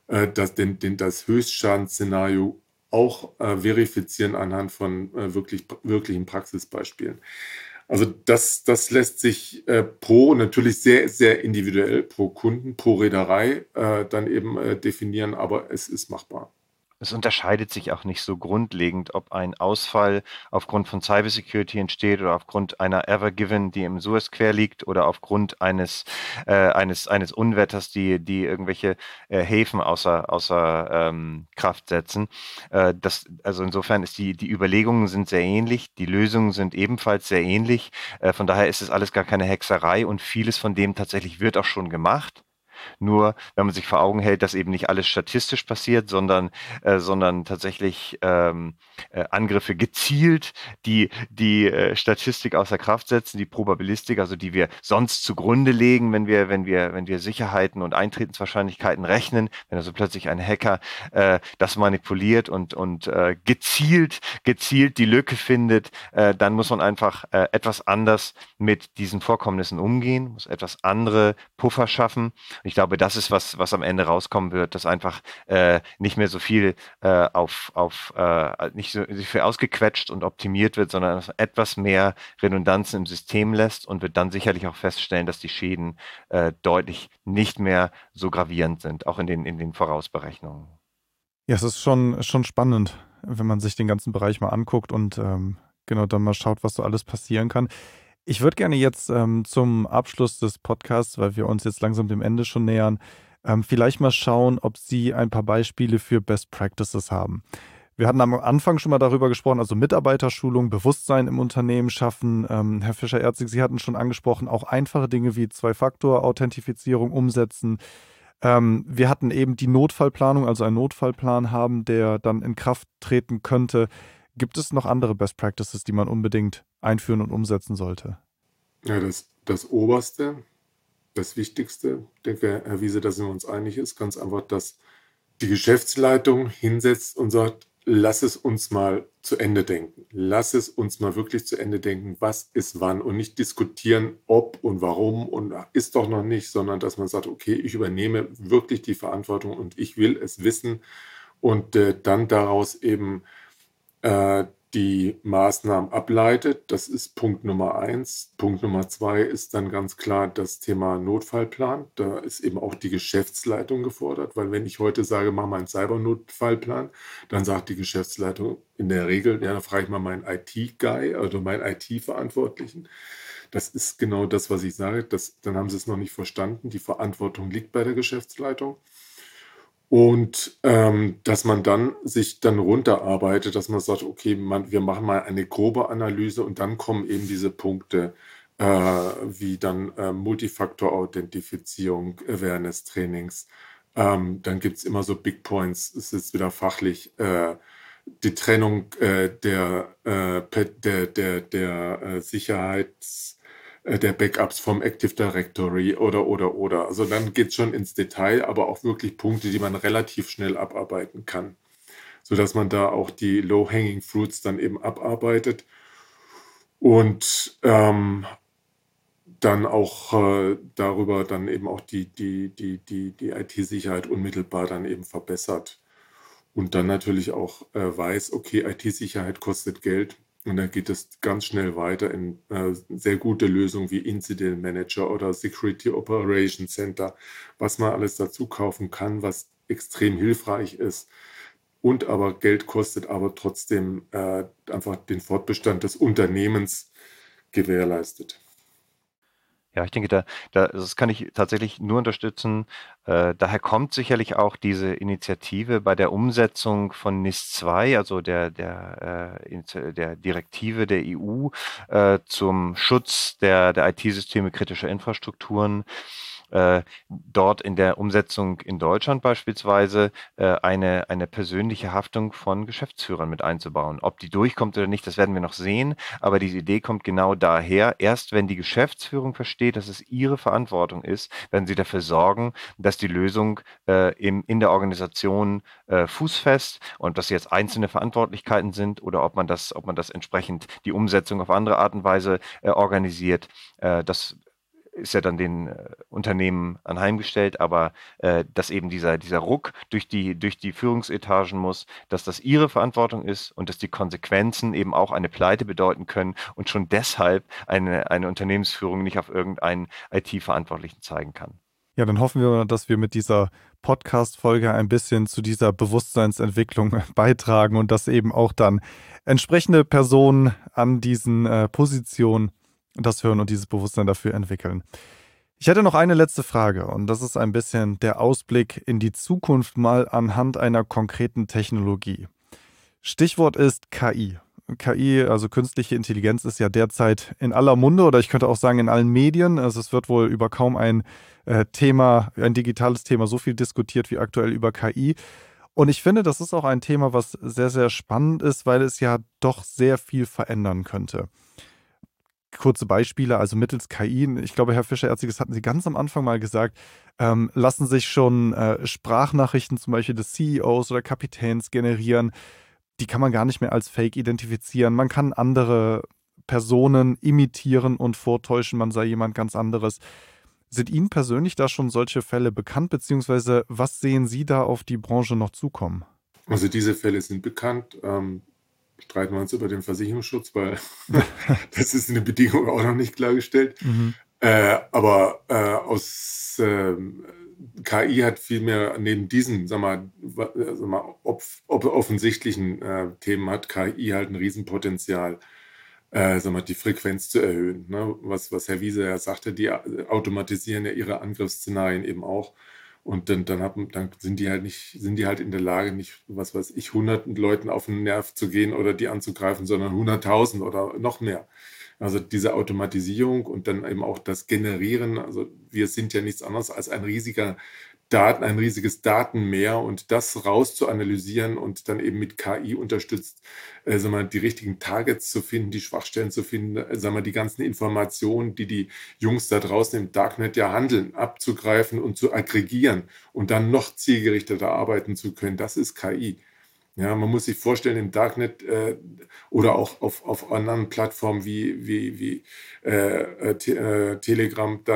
das Höchstschadenszenario auch verifizieren anhand von wirklichen Praxisbeispielen. Also das lässt sich natürlich sehr, sehr individuell pro Kunden, pro Reederei dann eben definieren, aber es ist machbar. Es unterscheidet sich auch nicht so grundlegend, ob ein Ausfall aufgrund von Cybersecurity entsteht oder aufgrund einer Ever Given, die im Suez quer liegt, oder aufgrund eines Unwetters, die irgendwelche Häfen außer Kraft setzen. Also insofern ist die Überlegungen sind sehr ähnlich, die Lösungen sind ebenfalls sehr ähnlich. Von daher ist es alles gar keine Hexerei und vieles von dem tatsächlich wird auch schon gemacht. Nur, wenn man sich vor Augen hält, dass eben nicht alles statistisch passiert, sondern tatsächlich Angriffe gezielt die Statistik außer Kraft setzen, die Probabilistik, also die wir sonst zugrunde legen, wenn wir Sicherheiten und Eintretenswahrscheinlichkeiten rechnen, wenn also plötzlich ein Hacker das manipuliert und gezielt die Lücke findet, dann muss man einfach etwas anders mit diesen Vorkommnissen umgehen, muss etwas andere Puffer schaffen. Ich glaube, das ist was am Ende rauskommen wird, dass einfach nicht mehr so viel nicht so viel ausgequetscht und optimiert wird, sondern etwas mehr Redundanzen im System lässt und wird dann sicherlich auch feststellen, dass die Schäden deutlich nicht mehr so gravierend sind, auch in den Vorausberechnungen. Ja, es ist schon spannend, wenn man sich den ganzen Bereich mal anguckt und genau dann mal schaut, was so alles passieren kann. Ich würde gerne jetzt zum Abschluss des Podcasts, weil wir uns jetzt langsam dem Ende schon nähern, vielleicht mal schauen, ob Sie ein paar Beispiele für Best Practices haben. Wir hatten am Anfang schon mal darüber gesprochen, also Mitarbeiterschulung, Bewusstsein im Unternehmen schaffen. Herr Fischer-Erzig, Sie hatten schon angesprochen, auch einfache Dinge wie Zwei-Faktor-Authentifizierung umsetzen. Wir hatten eben die Notfallplanung, also einen Notfallplan haben, der dann in Kraft treten könnte. Gibt es noch andere Best Practices, die man unbedingt einführen und umsetzen sollte? Ja, das Oberste, das Wichtigste, ich denke, Herr Wiese, da sind wir uns einig, ist ganz einfach, dass die Geschäftsleitung hinsetzt und sagt, lass es uns mal zu Ende denken. Lass es uns mal wirklich zu Ende denken, was ist wann und nicht diskutieren, ob und warum und ist doch noch nicht, sondern dass man sagt, okay, ich übernehme wirklich die Verantwortung und ich will es wissen und dann daraus eben die Maßnahmen ableitet. Das ist Punkt Nummer 1. Punkt Nummer 2 ist dann ganz klar das Thema Notfallplan. Da ist eben auch die Geschäftsleitung gefordert, weil wenn ich heute sage, mach mal einen Cybernotfallplan, dann sagt die Geschäftsleitung in der Regel, ja, dann frage ich mal meinen IT-Guy, also meinen IT-Verantwortlichen. Das ist genau das, was ich sage. Dann haben sie es noch nicht verstanden. Die Verantwortung liegt bei der Geschäftsleitung. Und dass man dann sich dann runterarbeitet, dass man sagt, okay, wir machen mal eine grobe Analyse und dann kommen eben diese Punkte wie dann Multifaktor-Authentifizierung, Awareness-Trainings. Dann gibt es immer so Big Points, es ist wieder fachlich, die Trennung der der Backups vom Active Directory oder. Also dann geht es schon ins Detail, aber auch wirklich Punkte, die man relativ schnell abarbeiten kann, sodass man da auch die Low-Hanging Fruits dann eben abarbeitet und dann auch darüber dann eben auch die IT-Sicherheit unmittelbar dann eben verbessert. Und dann natürlich auch weiß, okay, IT-Sicherheit kostet Geld. Und dann geht es ganz schnell weiter in sehr gute Lösungen wie Incident Manager oder Security Operations Center, was man alles dazu kaufen kann, was extrem hilfreich ist und aber Geld kostet, aber trotzdem einfach den Fortbestand des Unternehmens gewährleistet. Ja, ich denke, das kann ich tatsächlich nur unterstützen. Daher kommt sicherlich auch diese Initiative bei der Umsetzung von NIS-2, also der Direktive der EU zum Schutz der IT-Systeme kritischer Infrastrukturen. Dort in der Umsetzung in Deutschland beispielsweise eine persönliche Haftung von Geschäftsführern mit einzubauen. Ob die durchkommt oder nicht, das werden wir noch sehen. Aber diese Idee kommt genau daher. Erst wenn die Geschäftsführung versteht, dass es ihre Verantwortung ist, werden sie dafür sorgen, dass die Lösung in der Organisation fußfest und dass jetzt einzelne Verantwortlichkeiten sind oder ob man das entsprechend die Umsetzung auf andere Art und Weise organisiert. Das ist ja dann den Unternehmen anheimgestellt, aber dass eben dieser Ruck durch die Führungsetagen muss, dass das ihre Verantwortung ist und dass die Konsequenzen eben auch eine Pleite bedeuten können und schon deshalb eine Unternehmensführung nicht auf irgendeinen IT-Verantwortlichen zeigen kann. Ja, dann hoffen wir, dass wir mit dieser Podcast-Folge ein bisschen zu dieser Bewusstseinsentwicklung beitragen und dass eben auch dann entsprechende Personen an diesen Positionen das hören und dieses Bewusstsein dafür entwickeln. Ich hätte noch eine letzte Frage und das ist ein bisschen der Ausblick in die Zukunft mal anhand einer konkreten Technologie. Stichwort ist KI. KI, also künstliche Intelligenz, ist ja derzeit in aller Munde oder ich könnte auch sagen in allen Medien. Also es wird wohl über kaum ein Thema, ein digitales Thema so viel diskutiert wie aktuell über KI. Und ich finde, das ist auch ein Thema, was sehr, sehr spannend ist, weil es ja doch sehr viel verändern könnte. Kurze Beispiele, also mittels KI, ich glaube, Herr Fischer-Erzig, das hatten Sie ganz am Anfang mal gesagt, lassen sich schon Sprachnachrichten zum Beispiel des CEOs oder Kapitäns generieren. Die kann man gar nicht mehr als Fake identifizieren. Man kann andere Personen imitieren und vortäuschen, man sei jemand ganz anderes. Sind Ihnen persönlich da schon solche Fälle bekannt, beziehungsweise was sehen Sie da auf die Branche noch zukommen? Also diese Fälle sind bekannt. Streiten wir uns über den Versicherungsschutz, weil das ist in der Bedingung auch noch nicht klargestellt. Aber aus KI hat vielmehr neben diesen, offensichtlichen Themen hat KI halt ein Riesenpotenzial, die Frequenz zu erhöhen. Ne? Was Herr Wiese ja sagte, die automatisieren ja ihre Angriffsszenarien eben auch. Und dann sind die halt in der Lage, nicht, was weiß ich, hunderten Leuten auf den Nerv zu gehen oder die anzugreifen, sondern 100.000 oder noch mehr. Also diese Automatisierung und dann eben auch das Generieren. Also wir sind ja nichts anderes als ein riesiges Datenmeer und das raus zu analysieren und dann eben mit KI unterstützt, die richtigen Targets zu finden, die Schwachstellen zu finden, die ganzen Informationen, die Jungs da draußen im Darknet ja handeln, abzugreifen und zu aggregieren und dann noch zielgerichteter arbeiten zu können. Das ist KI. Ja, man muss sich vorstellen, im Darknet oder auch auf anderen Plattformen wie Telegram, dann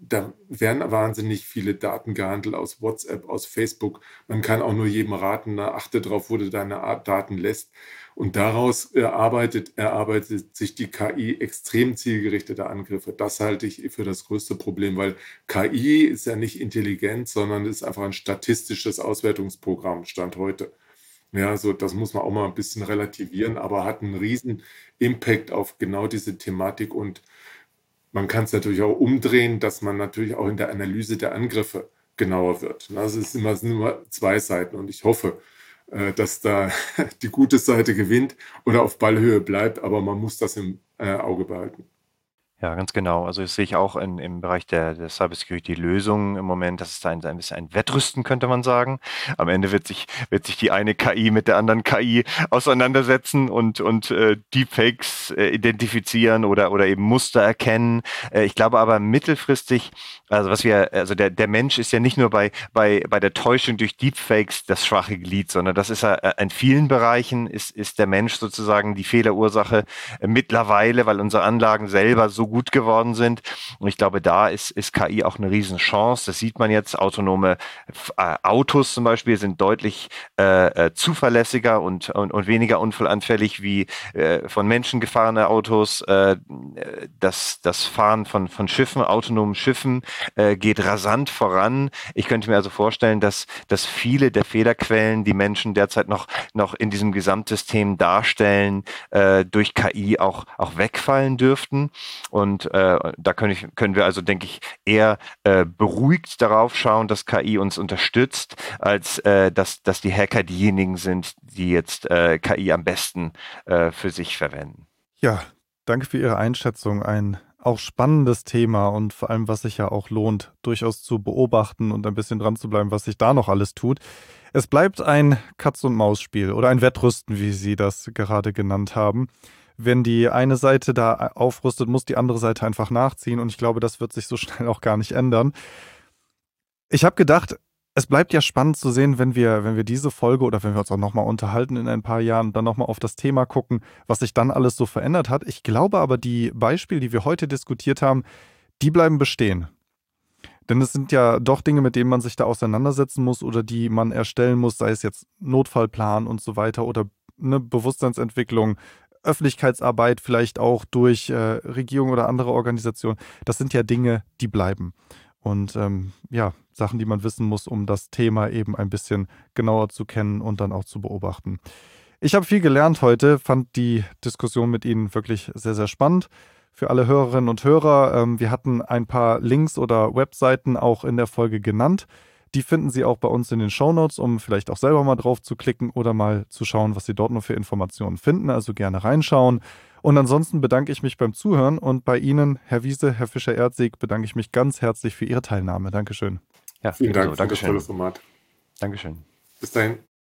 da werden wahnsinnig viele Daten gehandelt aus WhatsApp, aus Facebook. Man kann auch nur jedem raten, achte drauf, wo du deine Daten lässt. Und daraus erarbeitet sich die KI extrem zielgerichtete Angriffe. Das halte ich für das größte Problem, weil KI ist ja nicht intelligent, sondern ist einfach ein statistisches Auswertungsprogramm, Stand heute. Ja, also das muss man auch mal ein bisschen relativieren, aber hat einen riesen Impact auf genau diese Thematik. Und man kann es natürlich auch umdrehen, dass man natürlich auch in der Analyse der Angriffe genauer wird. Also es sind immer zwei Seiten und ich hoffe, dass da die gute Seite gewinnt oder auf Ballhöhe bleibt, aber man muss das im Auge behalten. Ja, ganz genau. Also das sehe ich auch im Bereich der Cybersecurity-Lösungen im Moment. Das ist ein bisschen ein Wettrüsten, könnte man sagen. Am Ende wird sich die eine KI mit der anderen KI auseinandersetzen und Deepfakes identifizieren oder eben Muster erkennen. Ich glaube aber mittelfristig, also der Mensch ist ja nicht nur bei der Täuschung durch Deepfakes das schwache Glied, sondern das ist ja in vielen Bereichen ist der Mensch sozusagen die Fehlerursache mittlerweile, weil unsere Anlagen selber so gut geworden sind. Und ich glaube, da ist KI auch eine Riesenchance. Das sieht man jetzt. Autonome Autos zum Beispiel sind deutlich zuverlässiger und weniger unfallanfällig wie von Menschen gefahrene Autos. Das Fahren von Schiffen, autonomen Schiffen, geht rasant voran. Ich könnte mir also vorstellen, dass viele der Fehlerquellen, die Menschen derzeit noch in diesem Gesamtsystem darstellen, durch KI auch wegfallen dürften. Und da können wir also, denke ich, eher beruhigt darauf schauen, dass KI uns unterstützt, als dass die Hacker diejenigen sind, die jetzt KI am besten für sich verwenden. Ja, danke für Ihre Einschätzung. Ein auch spannendes Thema und vor allem, was sich ja auch lohnt, durchaus zu beobachten und ein bisschen dran zu bleiben, was sich da noch alles tut. Es bleibt ein Katz-und-Maus-Spiel oder ein Wettrüsten, wie Sie das gerade genannt haben. Wenn die eine Seite da aufrüstet, muss die andere Seite einfach nachziehen und ich glaube, das wird sich so schnell auch gar nicht ändern. Ich habe gedacht, es bleibt ja spannend zu sehen, wenn wir diese Folge oder wenn wir uns auch nochmal unterhalten in ein paar Jahren, dann nochmal auf das Thema gucken, was sich dann alles so verändert hat. Ich glaube aber, die Beispiele, die wir heute diskutiert haben, die bleiben bestehen. Denn es sind ja doch Dinge, mit denen man sich da auseinandersetzen muss oder die man erstellen muss, sei es jetzt Notfallplan und so weiter oder eine Bewusstseinsentwicklung, Öffentlichkeitsarbeit vielleicht auch durch Regierung oder andere Organisationen. Das sind ja Dinge, die bleiben. Und Sachen, die man wissen muss, um das Thema eben ein bisschen genauer zu kennen und dann auch zu beobachten. Ich habe viel gelernt heute, fand die Diskussion mit Ihnen wirklich sehr, sehr spannend. Für alle Hörerinnen und Hörer, wir hatten ein paar Links oder Webseiten auch in der Folge genannt. Die finden Sie auch bei uns in den Shownotes, um vielleicht auch selber mal drauf zu klicken oder mal zu schauen, was Sie dort noch für Informationen finden. Also gerne reinschauen. Und ansonsten bedanke ich mich beim Zuhören und bei Ihnen, Herr Wiese, Herr Fischer-Erdsieg, bedanke ich mich ganz herzlich für Ihre Teilnahme. Dankeschön. Ja, vielen Dank für das tolle Format. Dankeschön. Bis dahin.